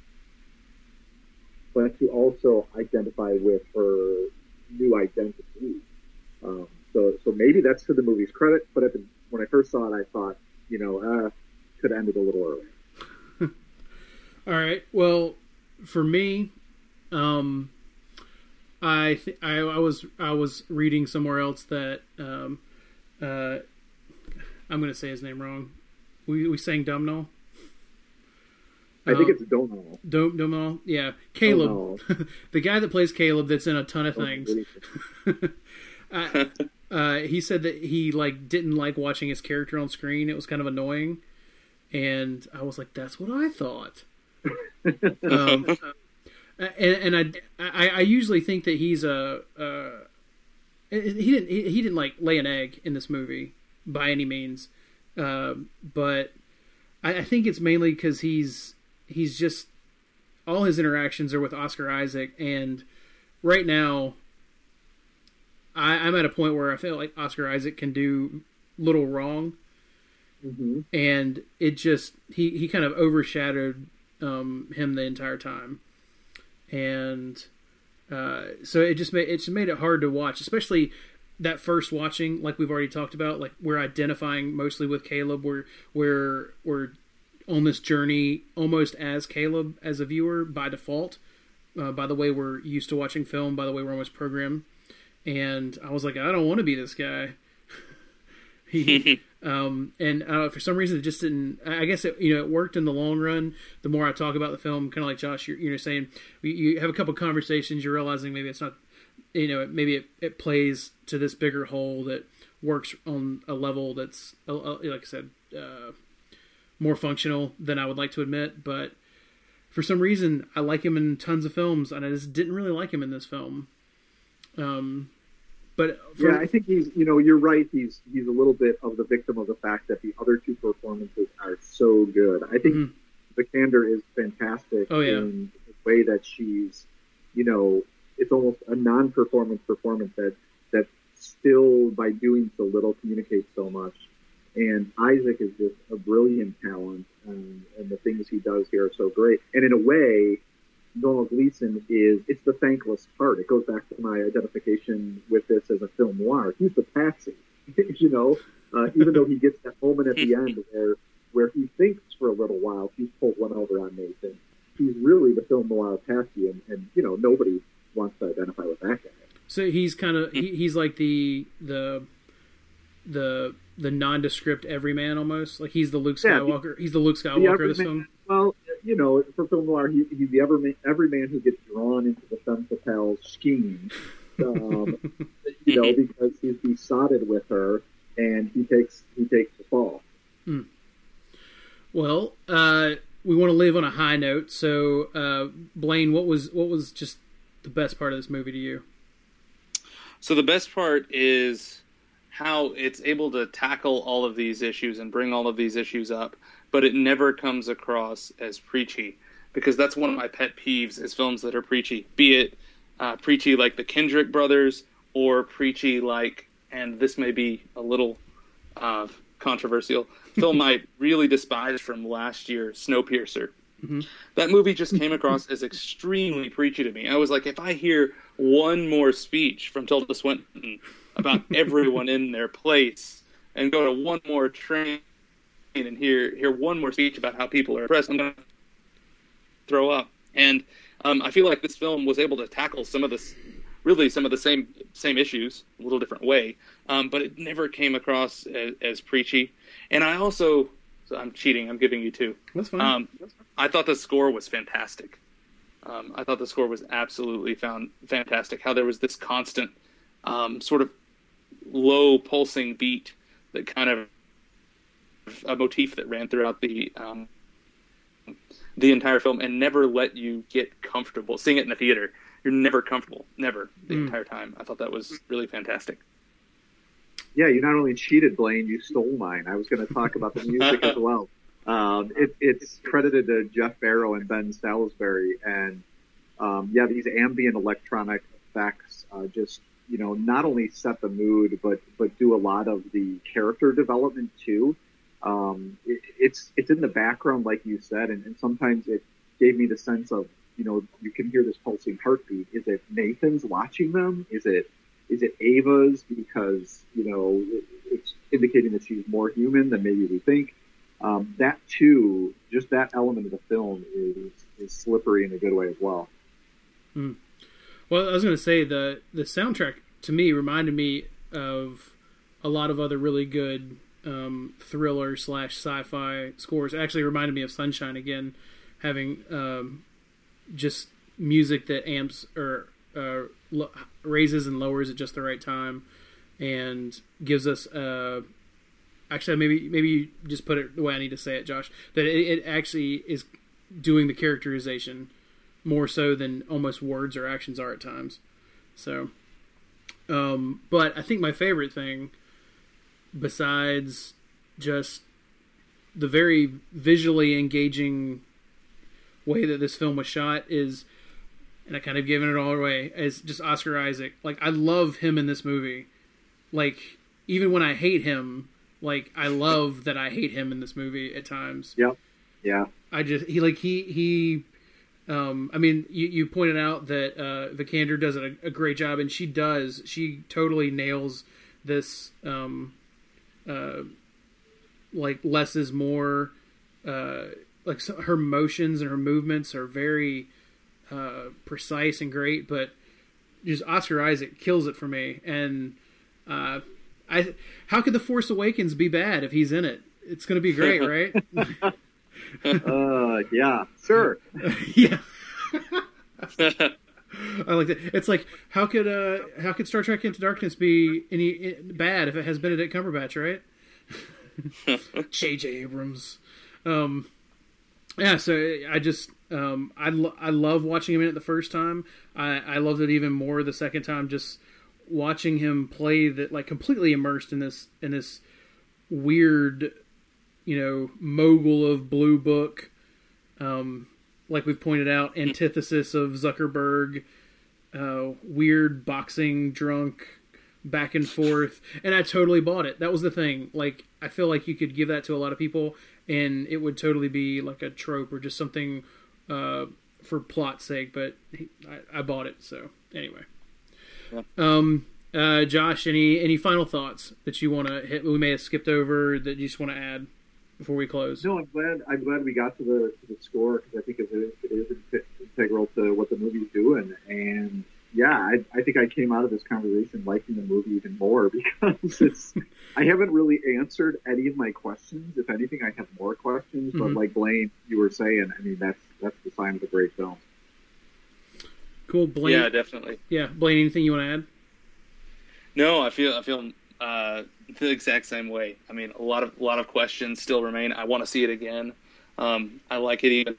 but to also identify with her new identity. So maybe that's to the movie's credit, but when I first saw it, I thought, could have ended a little earlier. All right. Well, for me, I was reading somewhere else that I'm going to say his name wrong. We sang Domhnall. I think it's Domhnall. Domhnall, yeah. Caleb, the guy that plays Caleb, that's in a ton of things. He said that he didn't like watching his character on screen. It was kind of annoying, and I was like, "That's what I thought." And I usually think that he's he didn't lay an egg in this movie by any means, but I think it's mainly because he's just, all his interactions are with Oscar Isaac, and right now I'm at a point where I feel like Oscar Isaac can do little wrong, and it just he kind of overshadowed him the entire time, and so it just made it hard to watch, especially that first watching, like we've already talked about. Like, we're identifying mostly with Caleb. We're on this journey almost as Caleb as a viewer by default, by the way we're used to watching film, by the way we're almost programmed. And I was like, I don't want to be this guy. For some reason it just didn't. I guess it worked in the long run. The more I talk about the film, kind of like Josh, you're saying, you have a couple conversations, you're realizing maybe it's not, maybe it plays to this bigger whole that works on a level that's, like I said, more functional than I would like to admit. But for some reason, I like him in tons of films, and I just didn't really like him in this film. I think he's, you're right. He's a little bit of the victim of the fact that the other two performances are so good. I think Vikander is fantastic in the way that she's, it's almost a non-performance performance that still, by doing so little, communicates so much. And Isaac is just a brilliant talent, and the things he does here are so great. And in a way, Donald Gleason it's the thankless part. It goes back to my identification with this as a film noir. He's the patsy, even though he gets that moment at the end where he thinks for a little while he's pulled one over on Nathan. He's really the film noir patsy, and nobody wants to identify with that guy. So he's kind of he's like the nondescript everyman almost. Like he's the Luke Skywalker. He's the Luke Skywalker of this film. Well, for film noir, he's the everyman who gets drawn into the femme fatale scheme. Because he's besotted with her, and he takes the fall. Mm. Well, we want to live on a high note. So, Blaine, what was just the best part of this movie to you? So the best part is how it's able to tackle all of these issues and bring all of these issues up, but it never comes across as preachy, because that's one of my pet peeves is films that are preachy, be it preachy like the Kendrick brothers, or preachy like, and this may be a little controversial, film I really despised from last year, Snowpiercer. Mm-hmm. That movie just came across as extremely preachy to me. I was like, if I hear one more speech from Tilda Swinton about everyone in their place, and go to one more train and hear one more speech about how people are oppressed, I'm going to throw up. And I feel like this film was able to tackle some of the same issues, a little different way, but it never came across as preachy. And I also, so I'm cheating, I'm giving you two. That's fine. I thought the score was fantastic. I thought the score was absolutely fantastic. How there was this constant sort of low pulsing beat that kind of a motif that ran throughout the entire film and never let you get comfortable. Seeing it in the theater, you're never comfortable, never, the entire time. I thought that was really fantastic. Yeah, you not only cheated, Blaine, you stole mine. I was going to talk about the music as well. It's credited to Jeff Barrow and Ben Salisbury, and these ambient electronic effects just not only set the mood, but do a lot of the character development too. It's in the background, like you said, and sometimes it gave me the sense of, you can hear this pulsing heartbeat. Is it Nathan's watching them? Is it Ava's because, it's indicating that she's more human than maybe we think? That too, just that element of the film is slippery in a good way as well. Mm. Well, I was going to say the soundtrack to me reminded me of a lot of other really good thriller / sci-fi scores. It actually reminded me of Sunshine again, having just music that amps or raises and lowers at just the right time, and gives us actually maybe you just put it the way I need to say it, Josh. That it actually is doing the characterization more so than almost words or actions are at times. So, but I think my favorite thing, besides just the very visually engaging way that this film was shot, is, and I kind of given it all away, is just Oscar Isaac. Like, I love him in this movie. Like, even when I hate him, like, I love that I hate him in this movie at times. Yep. Yeah. I mean, you pointed out that Vikander does a great job, and she does. She totally nails this, like, less is more. Like, her motions and her movements are very precise and great, but just Oscar Isaac kills it for me. And how could The Force Awakens be bad if he's in it? It's going to be great, right? Yeah, sure. Yeah. I like that. It's like, how could Star Trek Into Darkness be any bad if it has Benedict Cumberbatch, right? J.J. Abrams. Yeah, so I just I love watching him in it the first time. I loved it even more the second time, just watching him play that, like, completely immersed in this weird, mogul of Blue Book, like we've pointed out, antithesis of Zuckerberg, weird boxing drunk, back and forth, and I totally bought it. That was the thing. Like, I feel like you could give that to a lot of people, and it would totally be like a trope or just something for plot's sake. But I bought it. So anyway, yeah. Josh, any final thoughts that you want to hit? We may have skipped over that you just want to add before we close. No, I'm glad we got to the score, because I think it is integral to what the movie's doing. And yeah, I think I came out of this conversation liking the movie even more, because I haven't really answered any of my questions. If anything, I have more questions. Mm-hmm. But like Blaine, you were saying, I mean, that's the sign of a great film. Cool, Blaine. Yeah, definitely. Yeah, Blaine, anything you want to add? No, I feel the exact same way. I mean, a lot of questions still remain. I want to see it again. I like it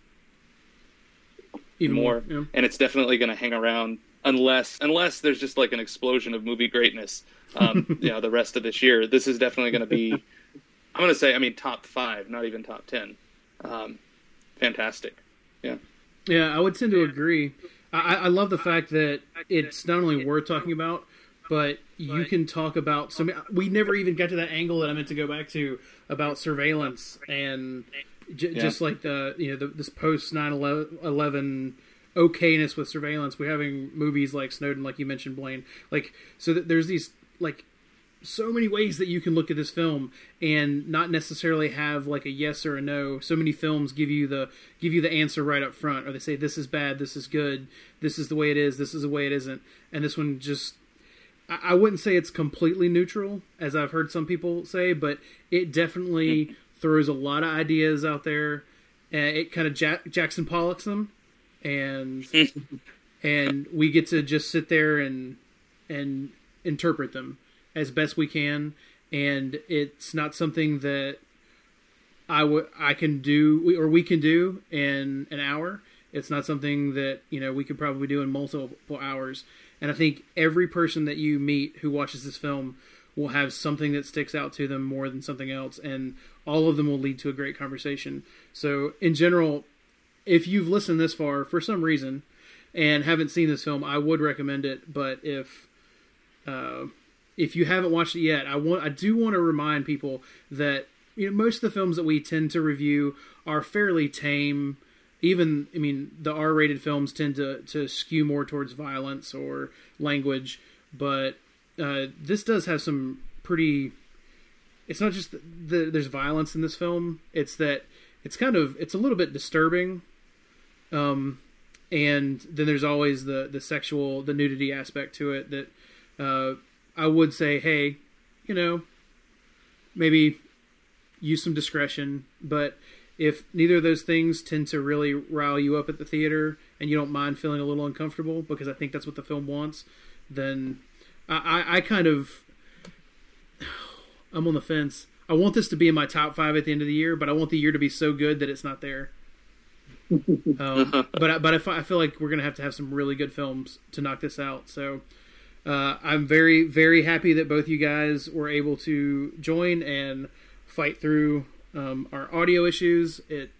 even more, yeah. And it's definitely going to hang around unless there's just like an explosion of movie greatness. The rest of this year, this is definitely going to be. I'm going to say, top 5, not even top 10. Fantastic. Yeah. Yeah, I would tend to agree. I love the fact that it's not only worth talking about, but you can talk about we never even got to that angle that I meant to go back to about surveillance and just like this post 9/11 okayness with surveillance. We're having movies like Snowden, like you mentioned, Blaine. Like, so there's these, like, so many ways that you can look at this film and not necessarily have like a yes or a no. So many films give you the answer right up front, or they say this is bad, this is good, this is the way it is, this is the way it isn't. And this one just, I wouldn't say it's completely neutral, as I've heard some people say, but it definitely throws a lot of ideas out there. It kind of Jackson Pollocks them, and we get to just sit there and interpret them as best we can. And it's not something that I can do, or we can do in an hour. It's not something that we could probably do in multiple hours. And I think every person that you meet who watches this film will have something that sticks out to them more than something else, and all of them will lead to a great conversation. So, in general, if you've listened this far for some reason and haven't seen this film, I would recommend it. But if you haven't watched it yet, I do want to remind people that most of the films that we tend to review are fairly tame even, I mean, the R-rated films tend to skew more towards violence or language, but this does have some pretty... It's not just there's violence in this film. It's that it's a little bit disturbing. And then there's always the nudity aspect to it that I would say, hey, maybe use some discretion. But if neither of those things tend to really rile you up at the theater and you don't mind feeling a little uncomfortable, because I think that's what the film wants, then I'm on the fence. I want this to be in my top 5 at the end of the year, but I want the year to be so good that it's not there. But I feel like we're going to have some really good films to knock this out. So I'm very, very happy that both you guys were able to join and fight through our audio issues.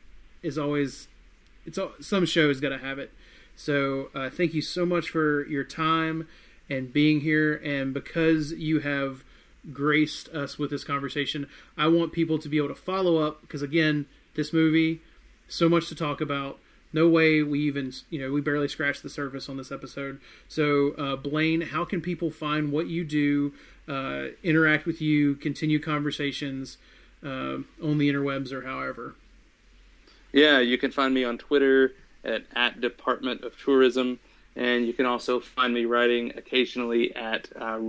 Some show's got to have it. So thank you so much for your time and being here. And because you have graced us with this conversation, I want people to be able to follow up, because again, this movie, so much to talk about. No way we even, we barely scratched the surface on this episode. So Blaine, how can people find what you do, interact with you, continue conversations on the interwebs or however? Yeah, you can find me on Twitter at Department of Tourism, and you can also find me writing occasionally at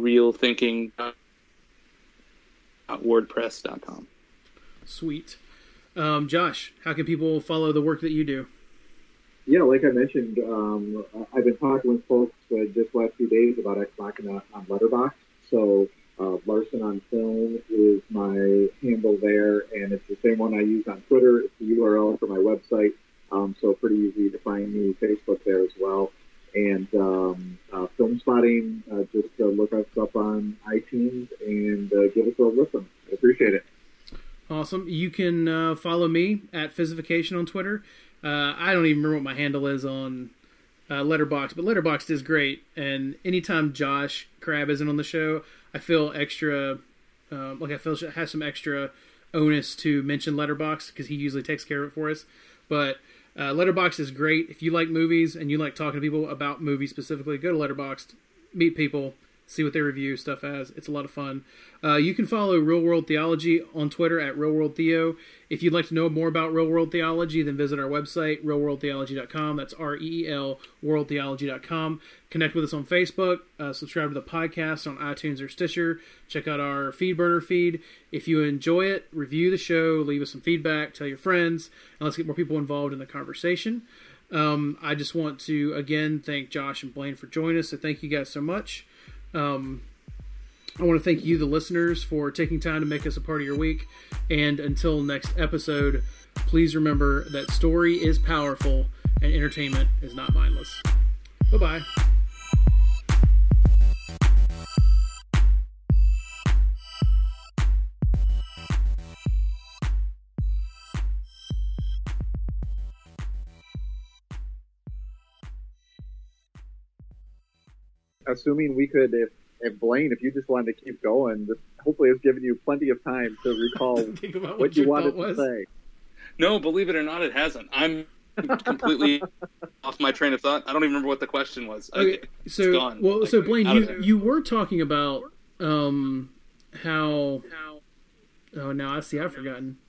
realthinking.wordpress.com. Sweet. Josh, how can people follow the work that you do? Yeah, like I mentioned, I've been talking with folks just last few days about Ex Machina on Letterboxd. So Larson on Film is my handle there, and it's the same one I use on Twitter. It's the URL for my website, so pretty easy to find me. Facebook there as well. And Film Spotting, just look us up on iTunes and give us a listen. I appreciate it. Awesome. You can follow me at Physification on Twitter. I don't even remember what my handle is on Letterboxd, but Letterboxd is great. And anytime Josh Crab isn't on the show, I feel extra, it has some extra onus to mention Letterboxd, because he usually takes care of it for us. But Letterboxd is great. If you like movies and you like talking to people about movies specifically, go to Letterboxd, meet people, see what they review stuff as. It's a lot of fun. You can follow Real World Theology on Twitter at Real World Theo. If you'd like to know more about Real World Theology, then visit our website, realworldtheology.com. That's REEL, worldtheology.com. Connect with us on Facebook. Subscribe to the podcast on iTunes or Stitcher. Check out our FeedBurner feed. If you enjoy it, review the show, leave us some feedback, tell your friends, and let's get more people involved in the conversation. I just want to, again, thank Josh and Blaine for joining us, so thank you guys so much. I want to thank you, the listeners, for taking time to make us a part of your week. And until next episode, please remember that story is powerful and entertainment is not mindless. Bye-bye. Assuming we could, if Blaine, if you just wanted to keep going, this hopefully has given you plenty of time to recall what you wanted to say. No, believe it or not, it hasn't. I'm completely off my train of thought. I don't even remember what the question was. Okay, so it's gone. Well, so Blaine, you were talking about how. Oh, now I've forgotten.